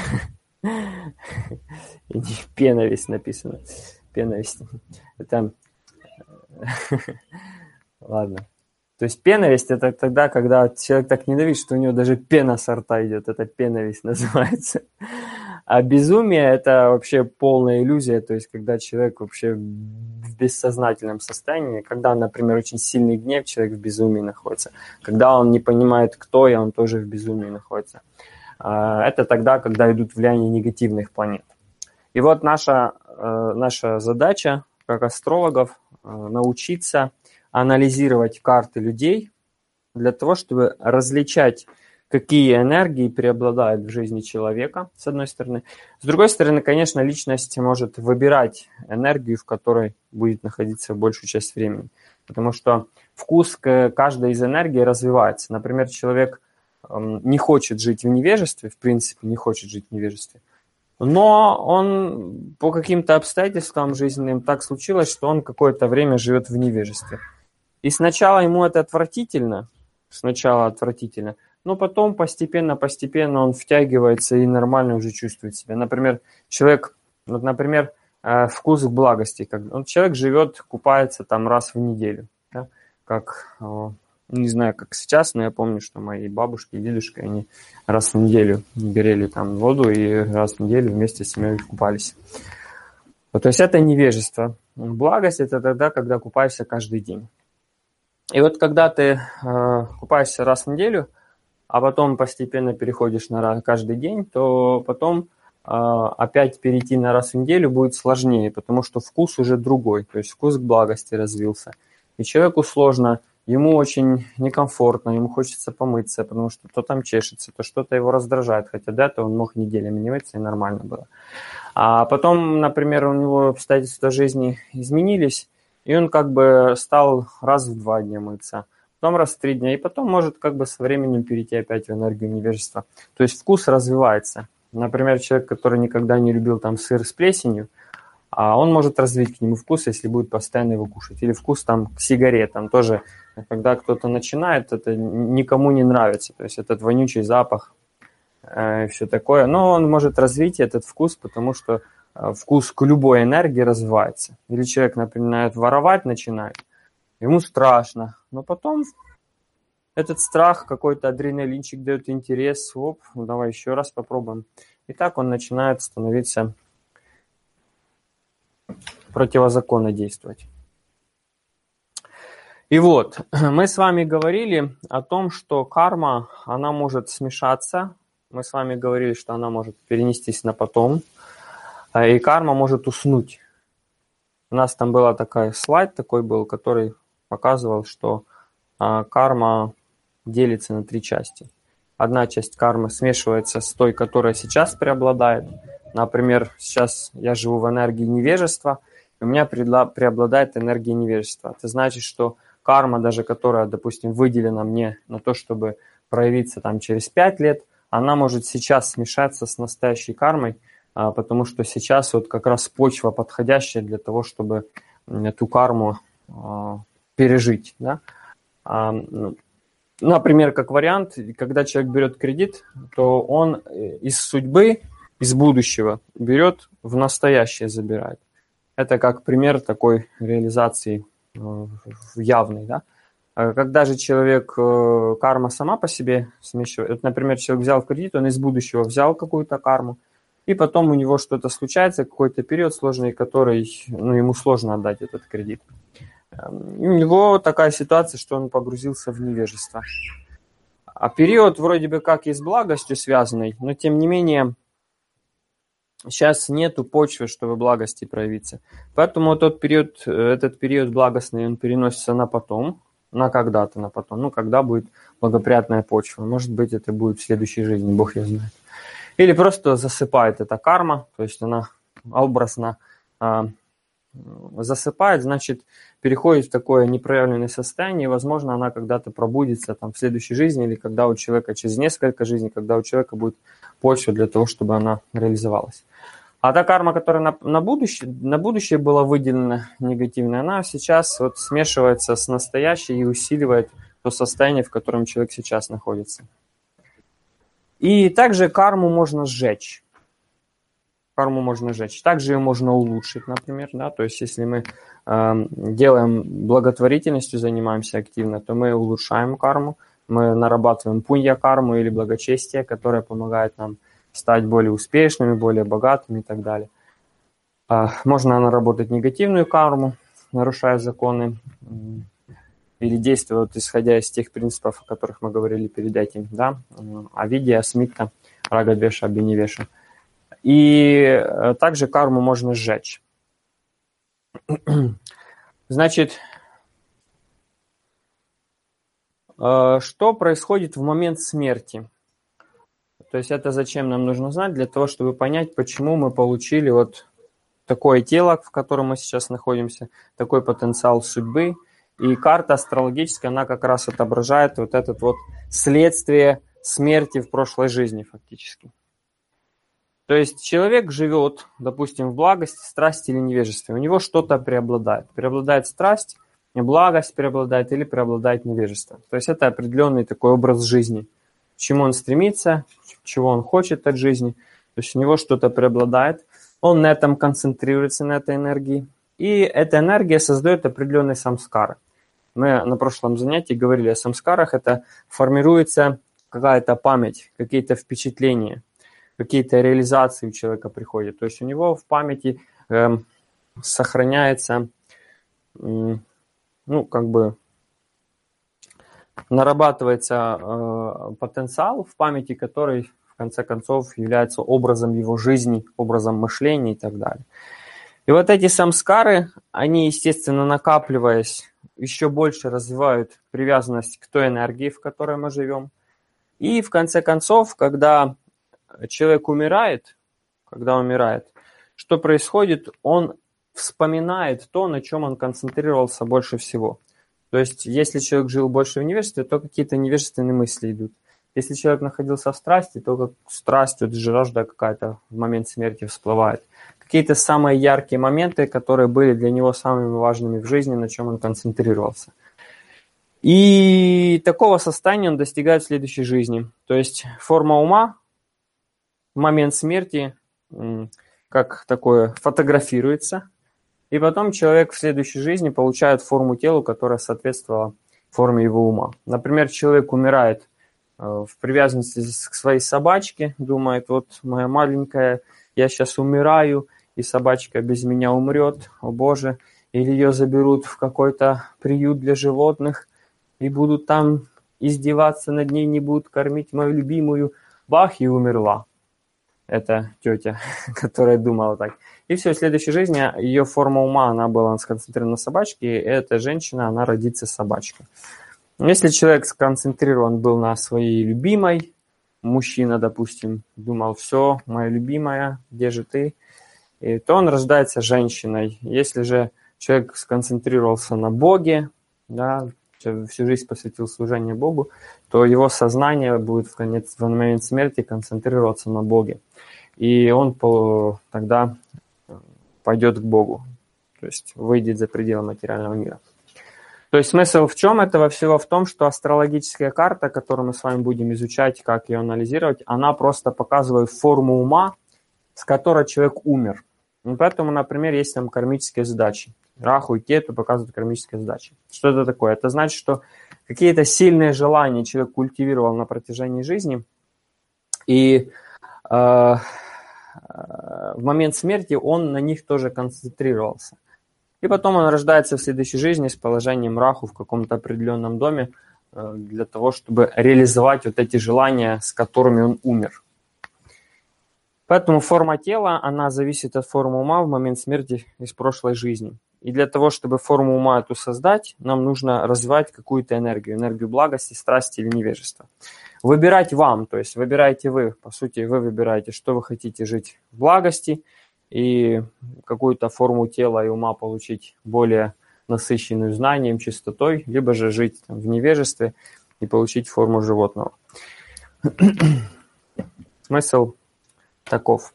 Пенависть написано. Пенависть. Это... Ладно. То есть пенависть – это тогда, когда человек так ненавидит, что у него даже пена со рта идет. Это пенависть называется. А безумие – это вообще полная иллюзия, то есть когда человек вообще в бессознательном состоянии, когда, например, очень сильный гнев, человек в безумии находится. Когда он не понимает, кто я, он тоже в безумии находится. Это тогда, когда идут влияния негативных планет. И вот наша, наша задача, как астрологов, научиться анализировать карты людей для того, чтобы различать, какие энергии преобладают в жизни человека, с одной стороны. С другой стороны, конечно, личность может выбирать энергию, в которой будет находиться большую часть времени. Потому что вкус к каждой из энергий развивается. Например, человек не хочет жить в невежестве, в принципе, не хочет жить в невежестве, но он по каким-то обстоятельствам жизненным так случилось, что он какое-то время живет в невежестве. И сначала ему это отвратительно, сначала отвратительно, но потом постепенно-постепенно он втягивается и нормально уже чувствует себя. Например, человек, вот, например, вкус к благости. Как, вот человек живет, купается там раз в неделю, да, как Не знаю, как сейчас, но я помню, что мои бабушки и дедушка, они раз в неделю берели там воду и раз в неделю вместе с семьей купались. Вот, то есть это невежество. Благость – это тогда, когда купаешься каждый день. И вот когда ты э, купаешься раз в неделю, а потом постепенно переходишь на раз, каждый день, то потом э, опять перейти на раз в неделю будет сложнее, потому что вкус уже другой, то есть вкус к благости развился. И человеку сложно, ему очень некомфортно, ему хочется помыться, потому что то там чешется, то что-то его раздражает, хотя до этого он мог неделями не мыться, и нормально было. А потом, например, у него обстоятельства жизни изменились, и он как бы стал раз в два дня мыться, потом раз в три дня, и потом может как бы со временем перейти опять в энергию невежества. То есть вкус развивается. Например, человек, который никогда не любил там сыр с плесенью, а он может развить к нему вкус, если будет постоянно его кушать. Или вкус там к сигаретам тоже. Когда кто-то начинает, это никому не нравится. То есть этот вонючий запах и все такое. Но он может развить этот вкус, потому что вкус к любой энергии развивается. Или человек, например, воровать начинает, ему страшно, но потом этот страх, какой-то адреналинчик дает интерес, оп, ну давай еще раз попробуем. И так он начинает становиться противозаконно действовать. И вот, мы с вами говорили о том, что карма, она может смешаться. Мы с вами говорили, что она может перенестись на потом. И карма может уснуть. У нас там был такой слайд, такой был, который показывал, что карма делится на три части. Одна часть кармы смешивается с той, которая сейчас преобладает. Например, сейчас я живу в энергии невежества, и у меня преобладает энергия невежества. Это значит, что карма, даже которая, допустим, выделена мне на то, чтобы проявиться там через пять лет, она может сейчас смешаться с настоящей кармой, потому что сейчас вот как раз почва подходящая для того, чтобы эту карму пережить. Да? Например, как вариант, когда человек берет кредит, то он из судьбы, из будущего берет в настоящее, забирает. Это как пример такой реализации явной. Да? Когда же человек, карма сама по себе смешивает, например, человек взял кредит, он из будущего взял какую-то карму, и потом у него что-то случается, какой-то период сложный, который, ну, ему сложно отдать этот кредит. И у него такая ситуация, что он погрузился в невежество. А период вроде бы как и с благостью связанный, но тем не менее сейчас нету почвы, чтобы благости проявиться. Поэтому тот период, этот период благостный, он переносится на потом, на когда-то на потом. Ну, когда будет благоприятная почва. Может быть, это будет в следующей жизни, Бог ее знает. Или просто засыпает эта карма, то есть она образно а, засыпает, значит, переходит в такое непроявленное состояние, и, возможно, она когда-то пробудится там, в следующей жизни, или когда у человека через несколько жизней, когда у человека будет почва для того, чтобы она реализовалась. А та карма, которая на, на, будущее, на будущее была выделена негативная, она сейчас вот смешивается с настоящей и усиливает то состояние, в котором человек сейчас находится. И также карму можно сжечь. Карму можно сжечь. Также ее можно улучшить, например. Да? То есть, если мы э, делаем благотворительностью, занимаемся активно, то мы улучшаем карму. Мы нарабатываем пунья-карму или благочестие, которое помогает нам стать более успешными, более богатыми и так далее. Э, можно наработать негативную карму, нарушая законы, или действовать, исходя из тех принципов, о которых мы говорили перед этим, да, авидья, асмитта, рагадвеша, абинивеша. И также карму можно сжечь. Значит, что происходит в момент смерти? То есть это зачем нам нужно знать? Для того, чтобы понять, почему мы получили вот такое тело, в котором мы сейчас находимся, такой потенциал судьбы. И карта астрологическая, она как раз отображает вот это вот следствие смерти в прошлой жизни фактически. То есть человек живет, допустим, в благости, страсти или невежестве. У него что-то преобладает. Преобладает страсть, благость преобладает или преобладает невежество. То есть это определенный такой образ жизни. К чему он стремится, чего он хочет от жизни. То есть у него что-то преобладает. Он на этом концентрируется, на этой энергии. И эта энергия создает определенные самскары. Мы на прошлом занятии говорили о самскарах. Это формируется какая-то память, какие-то впечатления, какие-то реализации у человека приходят. То есть у него в памяти э, сохраняется, э, ну, как бы, нарабатывается э, потенциал в памяти, который, в конце концов, является образом его жизни, образом мышления и так далее. И вот эти самскары, они, естественно, накапливаясь, еще больше развивают привязанность к той энергии, в которой мы живем. И, в конце концов, когда человек умирает, когда умирает, что происходит? Он вспоминает то, на чем он концентрировался больше всего. То есть, если человек жил больше в невежестве, то какие-то невежественные мысли идут. Если человек находился в страсти, то как страсть, вот жажда какая-то в момент смерти всплывает. Какие-то самые яркие моменты, которые были для него самыми важными в жизни, на чем он концентрировался. И такого состояния он достигает в следующей жизни. То есть форма ума в момент смерти как такое фотографируется, и потом человек в следующей жизни получает форму тела, которая соответствовала форме его ума. Например, человек умирает в привязанности к своей собачке, думает, вот моя маленькая, я сейчас умираю, и собачка без меня умрет, о боже, или ее заберут в какой-то приют для животных, и будут там издеваться над ней, не будут кормить мою любимую, бах, и умерла. Это тетя, которая думала так. И все, в следующей жизни ее форма ума, она была сконцентрирована на собачке, и эта женщина, она родится собачкой. Если человек сконцентрирован был на своей любимой, мужчина, допустим, думал, все, моя любимая, где же ты? И то он рождается женщиной. Если же человек сконцентрировался на Боге, да, всю жизнь посвятил служению Богу, то его сознание будет в, конец, в момент смерти концентрироваться на Боге. И он по, тогда пойдет к Богу, то есть выйдет за пределы материального мира. То есть смысл в чем этого всего? В том, что астрологическая карта, которую мы с вами будем изучать, как ее анализировать, она просто показывает форму ума, с которой человек умер. И поэтому, например, есть там кармические задачи. Раху и Кету показывают кармические задачи. Что это такое? Это значит, что какие-то сильные желания человек культивировал на протяжении жизни, и э, в момент смерти он на них тоже концентрировался. И потом он рождается в следующей жизни с положением Раху в каком-то определенном доме э, для того, чтобы реализовать вот эти желания, с которыми он умер. Поэтому форма тела, она зависит от формы ума в момент смерти из прошлой жизни. И для того, чтобы форму ума эту создать, нам нужно развивать какую-то энергию, энергию благости, страсти или невежества. Выбирать вам, то есть выбираете вы, по сути, вы выбираете, что вы хотите жить в благости и какую-то форму тела и ума получить более насыщенную знанием, чистотой, либо же жить там, в невежестве и получить форму животного. Смысл таков.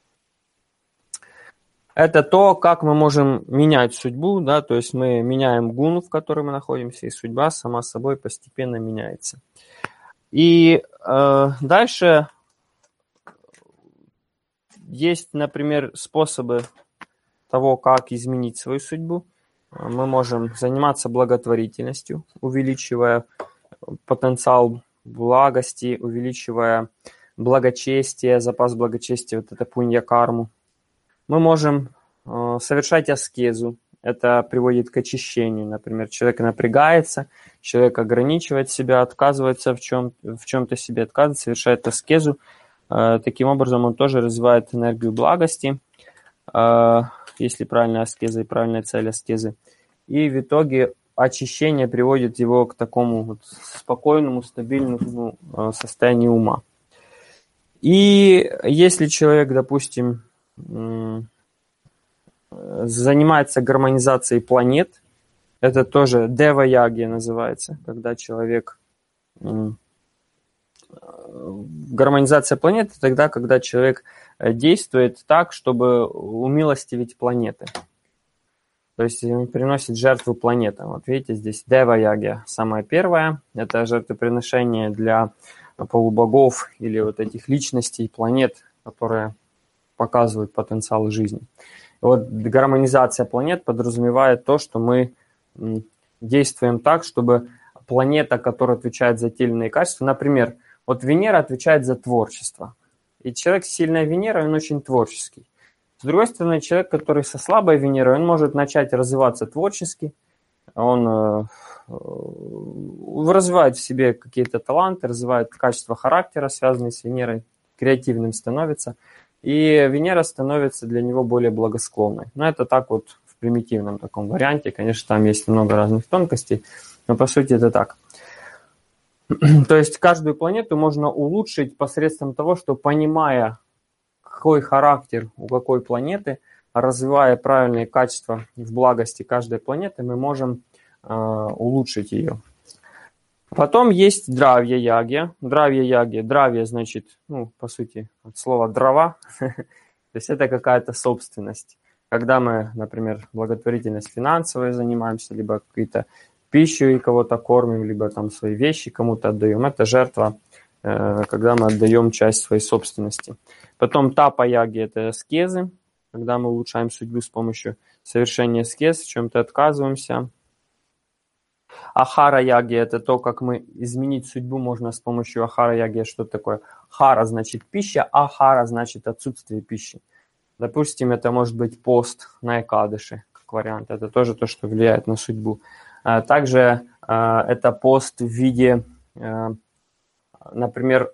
Это то, как мы можем менять судьбу, да, то есть мы меняем гуну, в которой мы находимся, и судьба сама собой постепенно меняется. И э, дальше есть, например, способы того, как изменить свою судьбу. Мы можем заниматься благотворительностью, увеличивая потенциал благости, увеличивая благочестие, запас благочестия, вот это пунья-карму. Мы можем э, совершать аскезу. Это приводит к очищению. Например, человек напрягается, человек ограничивает себя, отказывается в, чем, в чем-то себе, отказывается, совершает аскезу. Э, таким образом, он тоже развивает энергию благости, э, если правильная аскеза и правильная цель аскезы. И в итоге очищение приводит его к такому вот спокойному, стабильному э, состоянию ума. И если человек, допустим, занимается гармонизацией планет, это тоже дева-ягья называется, когда человек... Гармонизация планет – тогда, когда человек действует так, чтобы умилостивить планеты. То есть он приносит жертву планетам. Вот видите, здесь дева-ягья самая первая. Это жертвоприношение для полубогов или вот этих личностей, планет, которые показывают потенциал жизни. И вот гармонизация планет подразумевает то, что мы действуем так, чтобы планета, которая отвечает за те или иные качества, например, вот Венера отвечает за творчество. И человек с сильной Венерой, он очень творческий. С другой стороны, человек, который со слабой Венерой, он может начать развиваться творчески, он э, развивает в себе какие-то таланты, развивает качества характера, связанные с Венерой, креативным становится, и Венера становится для него более благосклонной. Но это так вот в примитивном таком варианте, конечно, там есть много разных тонкостей, но по сути это так. То есть каждую планету можно улучшить посредством того, что, понимая, какой характер у какой планеты, развивая правильные качества в благости каждой планеты, мы можем э, улучшить ее. Потом есть дравья яги. Дравья яги. Дравья значит, ну, по сути, от слова дрова. То есть это какая-то собственность. Когда мы, например, благотворительность финансовой занимаемся, либо какие-то пищу и кого-то кормим, либо там свои вещи кому-то отдаем. Это жертва, когда мы отдаем часть своей собственности. Потом тапа яги – это аскезы, когда мы улучшаем судьбу с помощью совершения аскез, в чем-то отказываемся. Ахара яги – это то, как мы изменить судьбу можно с помощью ахара яги. Что такое? Хара значит пища, ахара значит отсутствие пищи. Допустим, это может быть пост на Экадыши, как вариант. Это тоже то, что влияет на судьбу. Также это пост в виде, например,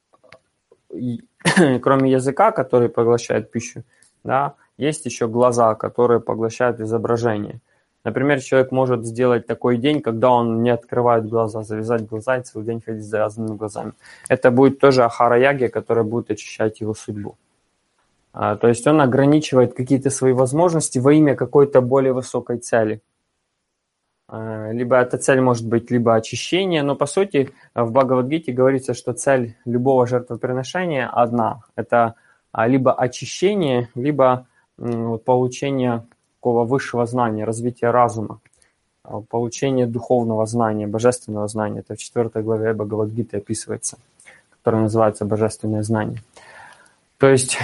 кроме языка, который поглощает пищу, да, есть еще глаза, которые поглощают изображение. Например, человек может сделать такой день, когда он не открывает глаза, завязать глаза и целый день ходить с завязанными глазами. Это будет тоже ахара яги, которая будет очищать его судьбу. То есть он ограничивает какие-то свои возможности во имя какой-то более высокой цели. Либо эта цель может быть либо очищение, но по сути в Бхагавад-гите говорится, что цель любого жертвоприношения одна. Это либо очищение, либо получение такого высшего знания, развитие разума, получение духовного знания, божественного знания. Это в четвёртой главе Бхагавад-гиты описывается, которая называется «Божественное знание». То есть,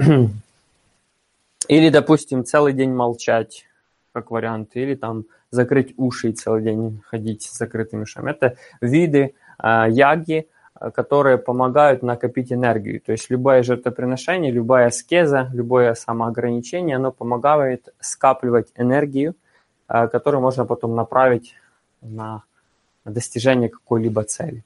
или, допустим, целый день молчать, как вариант, или там закрыть уши и целый день ходить с закрытыми ушами. Это виды э, яги, которые помогают накопить энергию. То есть любое жертвоприношение, любая аскеза, любое самоограничение, оно помогает скапливать энергию, э, которую можно потом направить на достижение какой-либо цели.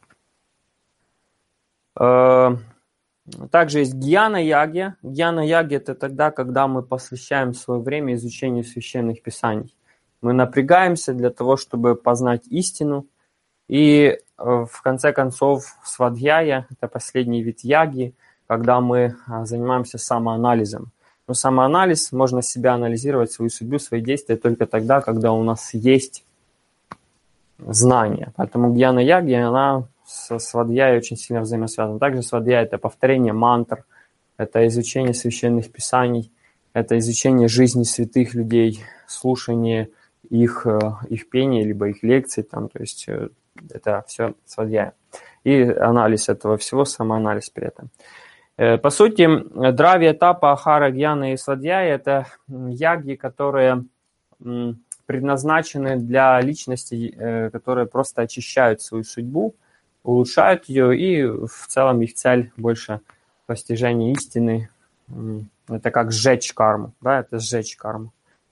Э, также есть гьяна-яги. Гьяна-яги – это тогда, когда мы посвящаем свое время изучению священных писаний. Мы напрягаемся для того, чтобы познать истину. И в конце концов свадхьяя – это последний вид яги, когда мы занимаемся самоанализом. Но самоанализ, можно себя анализировать, свою судьбу, свои действия только тогда, когда у нас есть знания. Поэтому гьяна-яги, она со свадхьяей очень сильно взаимосвязана. Также свадхья – это повторение мантр, это изучение священных писаний, это изучение жизни святых людей, слушание их, их пения, либо их лекций, там, то есть это все свадхья. И анализ этого всего, самоанализ при этом. По сути, дравья, тапа, ахара, гьяна и свадхья – это яги, которые предназначены для личностей, которые просто очищают свою судьбу, улучшают ее, и в целом их цель больше постижения истины. Это как сжечь карму, да, это сжечь карму.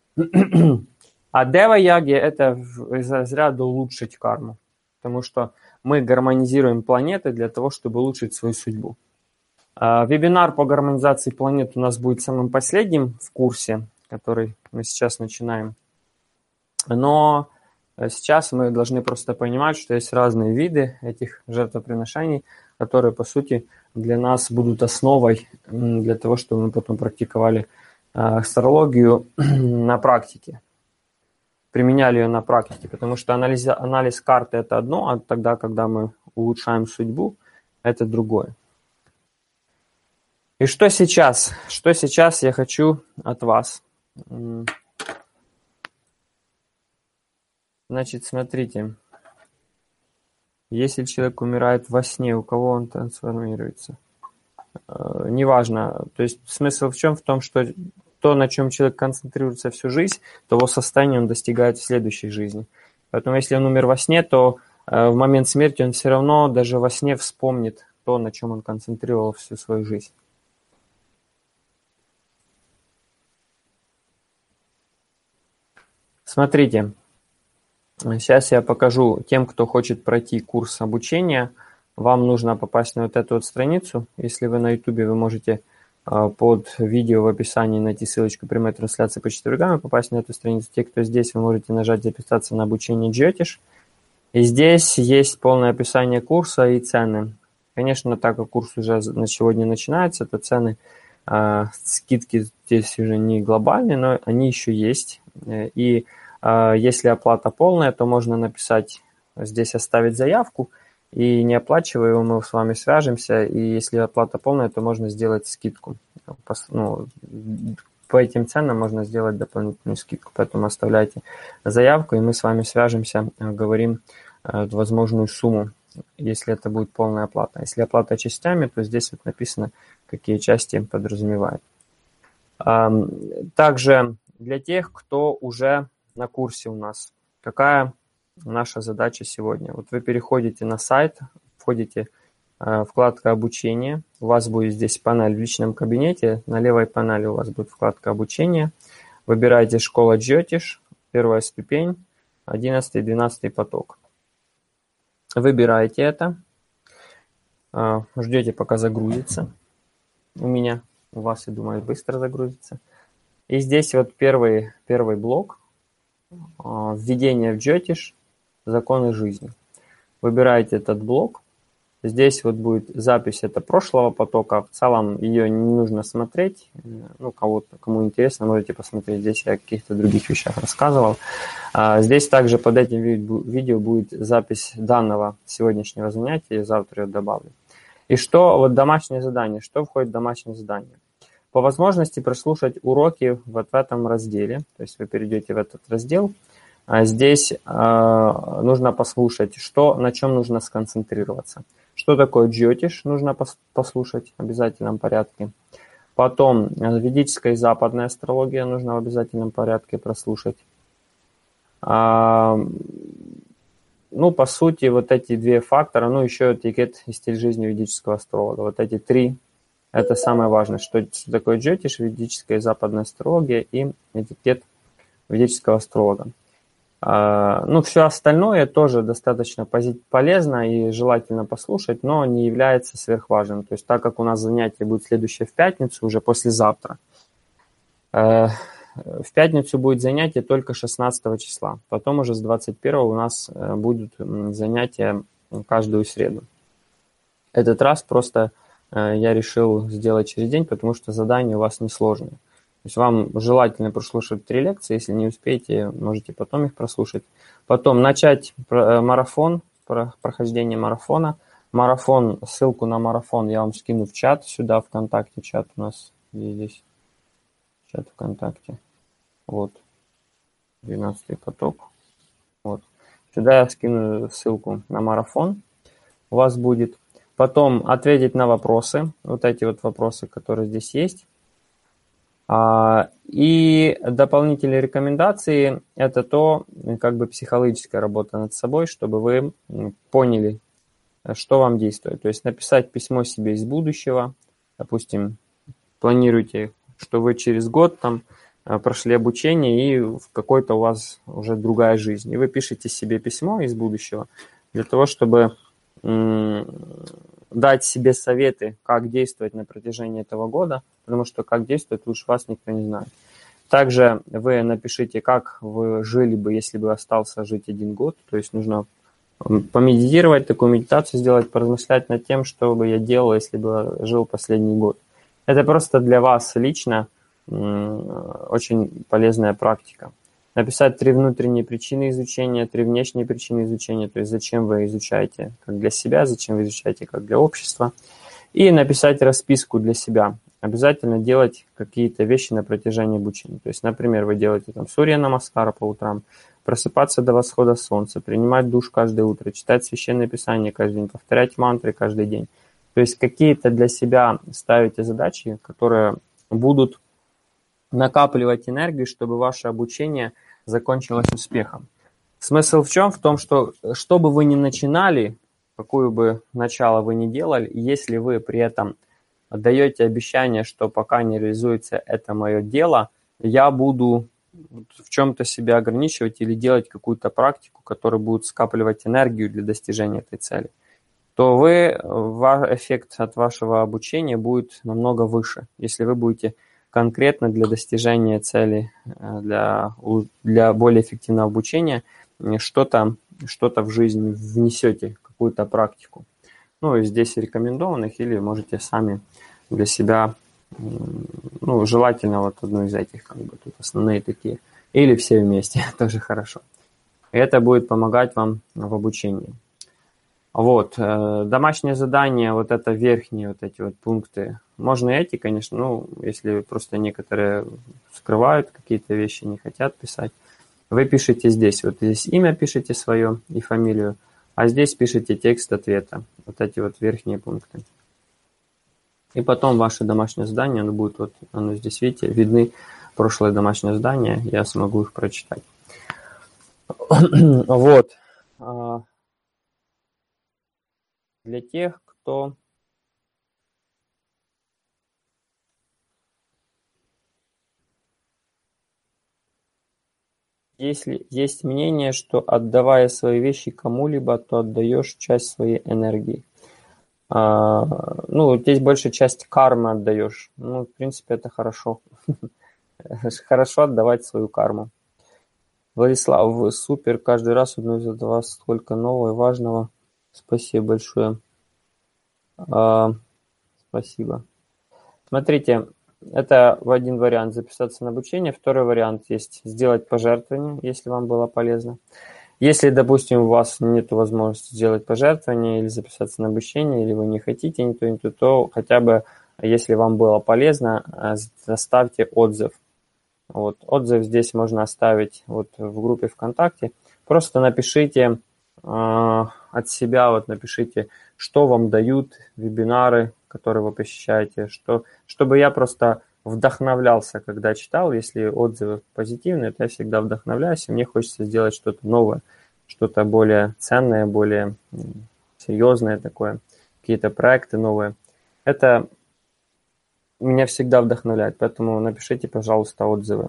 А дева-яги – это из разряда улучшить карму, потому что мы гармонизируем планеты для того, чтобы улучшить свою судьбу. Вебинар по гармонизации планет у нас будет самым последним в курсе, который мы сейчас начинаем. Но сейчас мы должны просто понимать, что есть разные виды этих жертвоприношений, которые, по сути, для нас будут основой для того, чтобы мы потом практиковали астрологию на практике, применяли ее на практике, потому что анализ, анализ карты – это одно, а тогда, когда мы улучшаем судьбу, это другое. И что сейчас? Что сейчас я хочу от вас? Значит, смотрите, если человек умирает во сне, у кого он трансформируется? Э, неважно. То есть смысл в чем? В том, что то, на чем человек концентрируется всю жизнь, того состояния он достигает в следующей жизни. Поэтому если он умер во сне, то э, в момент смерти он все равно даже во сне вспомнит то, на чем он концентрировал всю свою жизнь. Смотрите, сейчас я покажу тем, кто хочет пройти курс обучения. Вам нужно попасть на вот эту вот страницу. Если вы на YouTube, вы можете под видео в описании найти ссылочку прямой трансляции по четвергам и попасть на эту страницу. Те, кто здесь, вы можете нажать «Записаться на обучение Джотиш». И здесь есть полное описание курса и цены. Конечно, так как курс уже на сегодня начинается, то цены, э, скидки здесь уже не глобальные, но они еще есть. И э, если оплата полная, то можно написать, здесь оставить заявку, и не оплачивая его, мы с вами свяжемся, и если оплата полная, то можно сделать скидку. Ну, по этим ценам можно сделать дополнительную скидку, поэтому оставляйте заявку, и мы с вами свяжемся, говорим возможную сумму, если это будет полная оплата. Если оплата частями, то здесь вот написано, какие части подразумевает. Также для тех, кто уже на курсе у нас, какая наша задача сегодня? Вот вы переходите на сайт, входите в вкладку «Обучение». У вас будет здесь панель в личном кабинете. На левой панели у вас будет вкладка «Обучение». Выбираете «Школа Джотиш», первая ступень, одиннадцатый-двенадцатый поток. Выбираете это. Ждете, пока загрузится. У меня, у вас, я думаю, быстро загрузится. И здесь вот первый, первый блок. Введение в Джотиш. Законы жизни. Выбираете этот блок. Здесь вот будет запись это прошлого потока. В целом ее не нужно смотреть. Ну, кого-то, кому интересно, можете посмотреть. Здесь я о каких-то других вещах рассказывал. Здесь также под этим видео будет запись данного сегодняшнего занятия. Я завтра ее добавлю. И что вот домашнее задание? Что входит в домашнее задание? По возможности прослушать уроки вот в этом разделе. То есть вы перейдете в этот раздел. Здесь э, нужно послушать, что, на чем нужно сконцентрироваться. Что такое Джотиш, нужно пос, послушать в обязательном порядке. Потом ведическая и западная астрология нужно в обязательном порядке прослушать. А, ну, по сути, вот эти две фактора, ну, еще этикет и стиль жизни ведического астролога. Вот эти три, это самое важное, что, что такое Джотиш, ведическая и западная астрология и этикет ведического астролога. Ну, все остальное тоже достаточно полезно и желательно послушать, но не является сверхважным. То есть так как у нас занятие будет следующее в пятницу, уже послезавтра, в пятницу будет занятие только шестнадцатого числа. Потом уже с двадцать первого у нас будут занятия каждую среду. Этот раз просто я решил сделать через день, потому что задания у вас несложные. То есть вам желательно прослушать три лекции, если не успеете, можете потом их прослушать. Потом начать марафон, прохождение марафона. Марафон, ссылку на марафон я вам скину в чат, сюда ВКонтакте чат у нас, здесь чат ВКонтакте. Вот, двенадцатый поток. Вот. Сюда я скину ссылку на марафон, у вас будет. Потом ответить на вопросы, вот эти вот вопросы, которые здесь есть. И дополнительные рекомендации – это то, как бы психологическая работа над собой, чтобы вы поняли, что вам действует. То есть написать письмо себе из будущего, допустим, планируете, что вы через год там прошли обучение и в какой-то у вас уже другая жизнь. И вы пишете себе письмо из будущего для того, чтобы дать себе советы, как действовать на протяжении этого года, потому что как действовать лучше вас никто не знает. Также вы напишите, как вы жили бы, если бы остался жить один год, то есть нужно помедитировать, такую медитацию сделать, поразмышлять над тем, что бы я делал, если бы жил последний год. Это просто для вас лично очень полезная практика. Написать три внутренние причины изучения, три внешние причины изучения, то есть зачем вы изучаете как для себя, зачем вы изучаете как для общества. И написать расписку для себя. Обязательно делать какие-то вещи на протяжении обучения. То есть, например, вы делаете там сурья намаскара по утрам, просыпаться до восхода солнца, принимать душ каждое утро, читать священное писание каждый день, повторять мантры каждый день. То есть какие-то для себя ставите задачи, которые будут накапливать энергию, чтобы ваше обучение закончилось успехом. Смысл в чем? В том, что что бы вы ни начинали, какую бы начало вы ни делали, если вы при этом даете обещание, что пока не реализуется это мое дело, я буду в чем-то себя ограничивать или делать какую-то практику, которая будет скапливать энергию для достижения этой цели, то вы, эффект от вашего обучения будет намного выше, если вы будете конкретно для достижения цели, для, для более эффективного обучения что-то что-то в жизнь внесете, какую-то практику. Ну, из здесь рекомендованных, или можете сами для себя, ну, желательно вот одну из этих, как бы тут основные такие, или все вместе, тоже хорошо. И это будет помогать вам в обучении. Вот, домашнее задание, вот это верхние вот эти вот пункты, можно и эти, конечно, ну, если просто некоторые скрывают какие-то вещи, не хотят писать, вы пишете здесь, вот здесь имя пишете свое и фамилию, а здесь пишете текст ответа, вот эти вот верхние пункты. И потом ваше домашнее задание, оно будет, вот оно здесь, видите, видны прошлые домашние задания, я смогу их прочитать. Вот. Для тех, кто если есть мнение, что отдавая свои вещи кому-либо, то отдаешь часть своей энергии. А, ну, здесь большая часть кармы отдаешь. Ну, в принципе, это хорошо. Хорошо отдавать свою карму. Владислав, вы супер. Каждый раз узнаю от вас столько нового и важного. Спасибо большое. А, спасибо. Смотрите, это в один вариант записаться на обучение. Второй вариант есть сделать пожертвование, если вам было полезно. Если, допустим, у вас нет возможности сделать пожертвование или записаться на обучение, или вы не хотите ни то, ни то, то хотя бы, если вам было полезно, оставьте отзыв. Вот, отзыв здесь можно оставить вот в группе ВКонтакте. Просто напишите э, от себя, вот напишите, что вам дают вебинары, которые вы посещаете, что, чтобы я просто вдохновлялся, когда читал. Если отзывы позитивные, то я всегда вдохновляюсь, и мне хочется сделать что-то новое, что-то более ценное, более серьезное такое, какие-то проекты новые. Это меня всегда вдохновляет, поэтому напишите, пожалуйста, отзывы.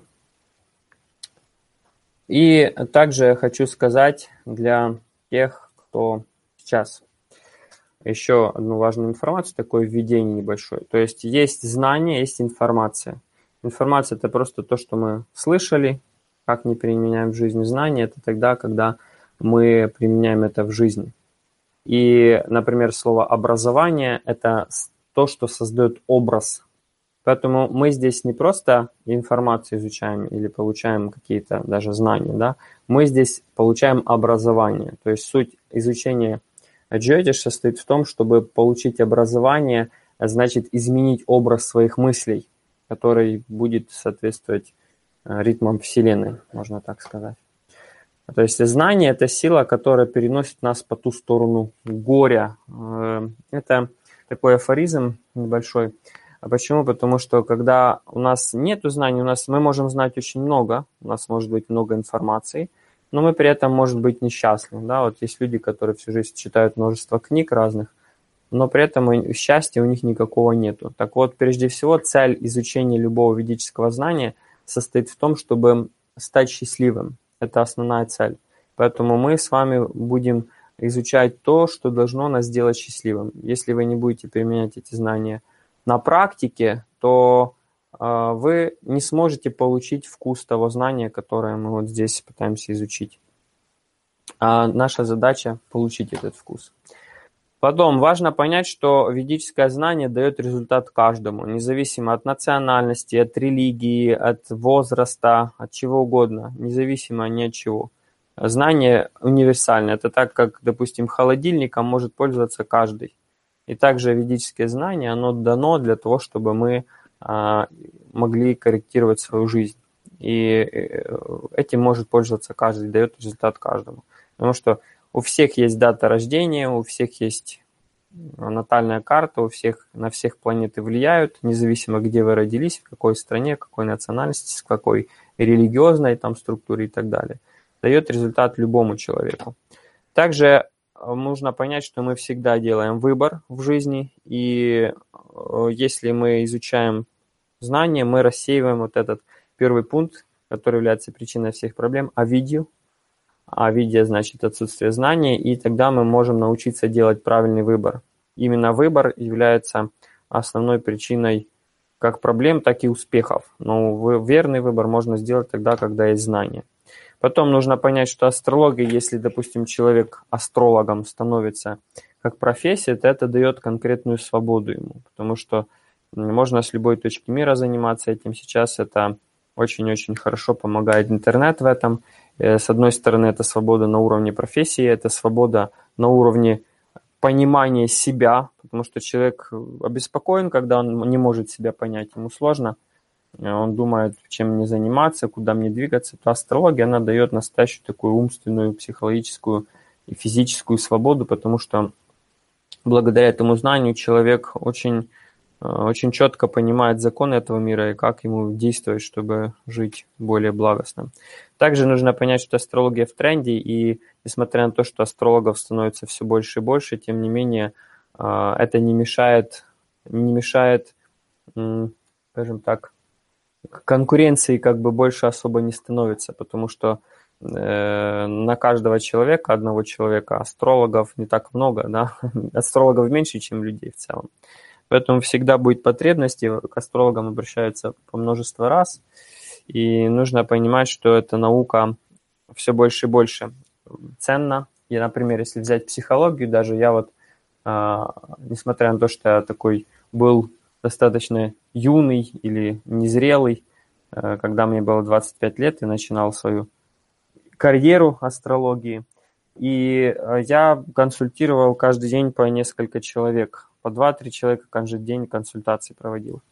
И также хочу сказать для тех, кто сейчас еще одну важную информацию, такое введение небольшое. То есть есть знания, есть информация. Информация – это просто то, что мы слышали, как не применяем в жизни. Знания – это тогда, когда мы применяем это в жизни. И, например, слово «образование» – это то, что создает образ. Поэтому мы здесь не просто информацию изучаем или получаем какие-то даже знания, да? Мы здесь получаем образование. То есть суть изучения Джойотиш состоит в том, чтобы получить образование, значит изменить образ своих мыслей, который будет соответствовать ритмам Вселенной, можно так сказать. То есть знание – это сила, которая переносит нас по ту сторону горя. Это такой афоризм небольшой. А почему? Потому что когда у нас нет знаний, у нас, мы можем знать очень много, у нас может быть много информации, но мы при этом, может быть, несчастны. Да? Вот есть люди, которые всю жизнь читают множество книг разных, но при этом счастья у них никакого нету. Так вот, прежде всего, цель изучения любого ведического знания состоит в том, чтобы стать счастливым. Это основная цель. Поэтому мы с вами будем изучать то, что должно нас сделать счастливым. Если вы не будете применять эти знания на практике, то э, вы не сможете получить вкус того знания, которое мы вот здесь пытаемся изучить. А наша задача – получить этот вкус. Потом важно понять, что ведическое знание дает результат каждому, независимо от национальности, от религии, от возраста, от чего угодно, независимо ни от чего. Знание универсальное. Это так, как, допустим, холодильником может пользоваться каждый. И также ведическое знание, оно дано для того, чтобы мы а, могли корректировать свою жизнь. И этим может пользоваться каждый, дает результат каждому. Потому что у всех есть дата рождения, у всех есть натальная карта, у всех, на всех планеты влияют, независимо, где вы родились, в какой стране, какой национальности, с какой религиозной там структуре и так далее. дает результат любому человеку. Также нужно понять, что мы всегда делаем выбор в жизни, и если мы изучаем знания, мы рассеиваем вот этот первый пункт, который является причиной всех проблем, авидию. Авидия значит отсутствие знаний, и тогда мы можем научиться делать правильный выбор. Именно выбор является основной причиной как проблем, так и успехов. Но верный выбор можно сделать тогда, когда есть знания. Потом нужно понять, что астрология, если, допустим, человек астрологом становится как профессия, то это дает конкретную свободу ему, потому что можно с любой точки мира заниматься этим. Сейчас это очень-очень хорошо помогает интернет в этом. С одной стороны, это свобода на уровне профессии, это свобода на уровне понимания себя, потому что человек обеспокоен, когда он не может себя понять, ему сложно. Он думает, чем мне заниматься, куда мне двигаться, то астрология, она дает настоящую такую умственную, психологическую и физическую свободу, потому что благодаря этому знанию человек очень, очень четко понимает законы этого мира и как ему действовать, чтобы жить более благостно. Также нужно понять, что астрология в тренде, и несмотря на то, что астрологов становится все больше и больше, тем не менее это не мешает, не мешает, скажем так, конкуренции как бы больше особо не становится, потому что э, на каждого человека, одного человека, астрологов не так много, да, астрологов меньше, чем людей в целом. Поэтому всегда будет потребность, и к астрологам обращаются по множество раз, и нужно понимать, что эта наука все больше и больше ценна. И, например, если взять психологию, даже я вот, э, несмотря на то, что я такой был достаточно юный или незрелый, когда мне было двадцать пять лет, я начинал свою карьеру астрологии. И я консультировал каждый день по несколько человек, по два-три человека каждый день консультации проводил.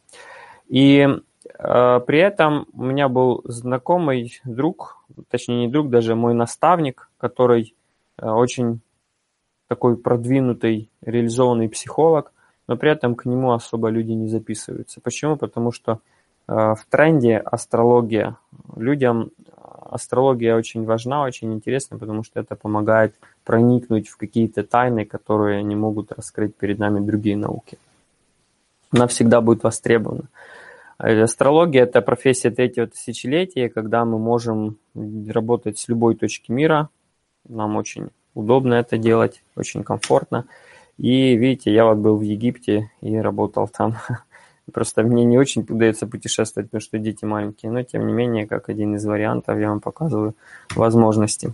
И э, при этом у меня был знакомый друг, точнее не друг, даже мой наставник, который э, очень такой продвинутый, реализованный психолог, но при этом к нему особо люди не записываются. Почему? Потому что э, в тренде астрология. Людям астрология очень важна, очень интересна, потому что это помогает проникнуть в какие-то тайны, которые не могут раскрыть перед нами другие науки. Она всегда будет востребована. Астрология – это профессия третьего тысячелетия, когда мы можем работать с любой точки мира. Нам очень удобно это делать, очень комфортно. И видите, я вот был в Египте и работал там. Просто мне не очень удается путешествовать, потому что дети маленькие. Но тем не менее, как один из вариантов, я вам показываю возможности.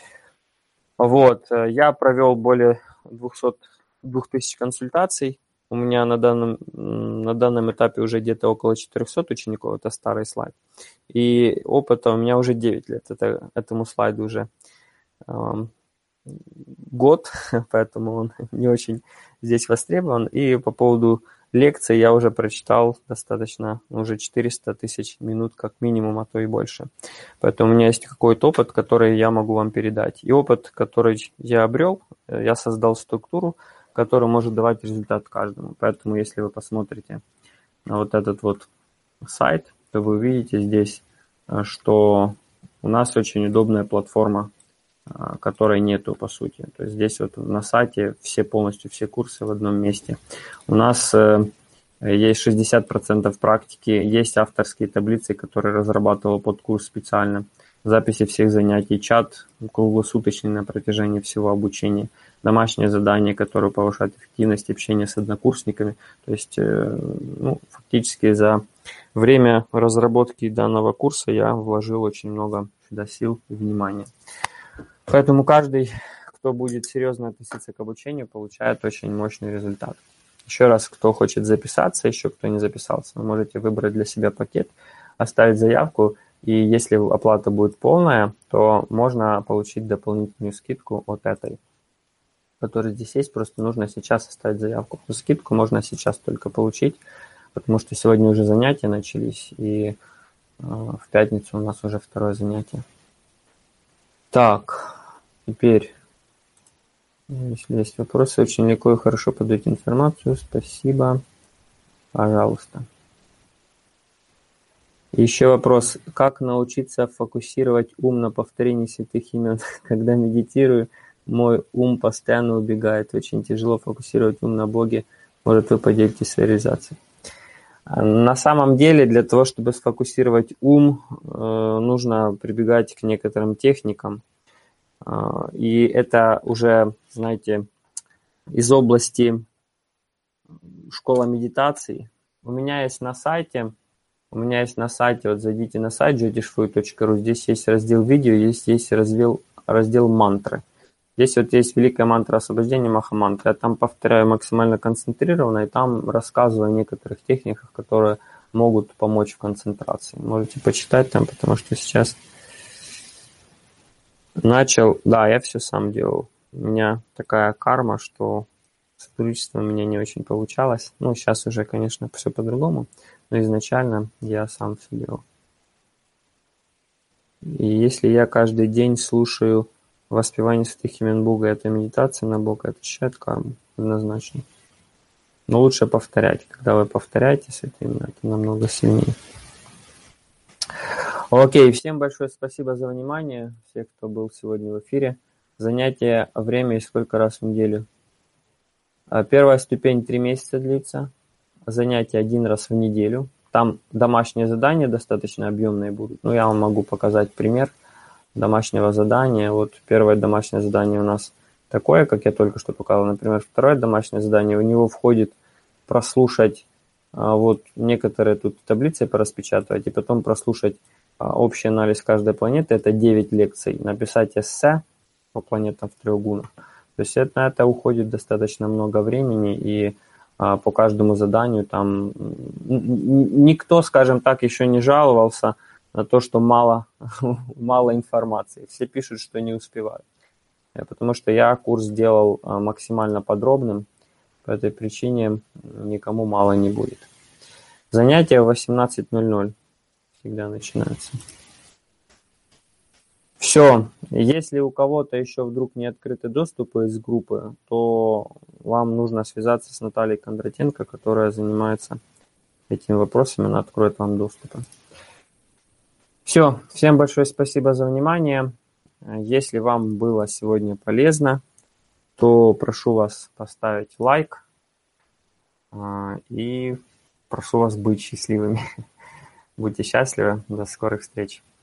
Вот, я провел более двухсот, двух тысяч консультаций. У меня на данном, на данном этапе уже где-то около четырехсот учеников. Это старый слайд. И опыта у меня уже девять лет. Это, этому слайду уже эм, год, поэтому он не очень здесь востребован. И по поводу лекций я уже прочитал достаточно, уже четыреста тысяч минут как минимум, а то и больше. Поэтому у меня есть какой-то опыт, который я могу вам передать. И опыт, который я обрел, я создал структуру, которая может давать результат каждому. Поэтому если вы посмотрите на вот этот вот сайт, то вы увидите здесь, что у нас очень удобная платформа, которой нету по сути. То есть здесь вот на сайте все полностью все курсы в одном месте. У нас э, есть шестьдесят процентов практики, есть авторские таблицы, которые разрабатывал под курс специально, записи всех занятий, чат круглосуточный на протяжении всего обучения, домашние задания, которые повышают эффективность общения с однокурсниками. То есть э, ну, фактически за время разработки данного курса я вложил очень много сюда сил и внимания. Поэтому каждый, кто будет серьезно относиться к обучению, получает очень мощный результат. Еще раз, кто хочет записаться, еще кто не записался, вы можете выбрать для себя пакет, оставить заявку, и если оплата будет полная, то можно получить дополнительную скидку от этой, которая здесь есть, просто нужно сейчас оставить заявку. Скидку можно сейчас только получить, потому что сегодня уже занятия начались, и в пятницу у нас уже второе занятие. Так, теперь, если есть вопросы, очень легко и хорошо подать информацию. Спасибо. Пожалуйста. Еще вопрос. Как научиться фокусировать ум на повторении святых имен? Когда медитирую, мой ум постоянно убегает. Очень тяжело фокусировать ум на Боге. Может, вы поделитесь своей реализацией. На самом деле, для того, чтобы сфокусировать ум, нужно прибегать к некоторым техникам. И это уже, знаете, из области школы медитации. У меня есть на сайте, у меня есть на сайте, вот зайдите на сайт джотишфуй точка ру, здесь есть раздел видео, здесь есть раздел, раздел мантры. Здесь вот есть великая мантра освобождения, маха-мантра. Я там повторяю максимально концентрированно, и там рассказываю о некоторых техниках, которые могут помочь в концентрации. Можете почитать там, потому что сейчас начал... Да, я все сам делал. У меня такая карма, что сотрудничество у меня не очень получалось. Ну, сейчас уже, конечно, все по-другому, но изначально я сам все делал. И если я каждый день слушаю воспевание святых имен Бога, это медитация на Бога, это очищает карму, однозначно. Но лучше повторять. Когда вы повторяете святые имена, это намного сильнее. Окей, всем большое спасибо за внимание, всех, кто был сегодня в эфире. Занятие, время и сколько раз в неделю. Первая ступень три месяца длится, занятие один раз в неделю. Там домашние задания достаточно объемные будут. Ну, я вам могу показать пример домашнего задания. Вот первое домашнее задание у нас такое, как я только что показал. Например, второе домашнее задание, в него входит прослушать, вот некоторые тут таблицы пораспечатывать, и потом прослушать общий анализ каждой планеты. Это девять лекций. Написать эссе по планетам в трех гунах. То есть это, на это уходит достаточно много времени, и а, по каждому заданию там никто, скажем так, еще не жаловался на то, что мало, мало информации. Все пишут, что не успевают. Потому что я курс сделал максимально подробным, по этой причине никому мало не будет. Занятия в восемнадцать ноль ноль всегда начинаются. Все. Если у кого-то еще вдруг не открыты доступы из группы, то вам нужно связаться с Натальей Кондратенко, которая занимается этими вопросами, она откроет вам доступы. Все. Всем большое спасибо за внимание. Если вам было сегодня полезно, то прошу вас поставить лайк и прошу вас быть счастливыми. Будьте счастливы. До скорых встреч.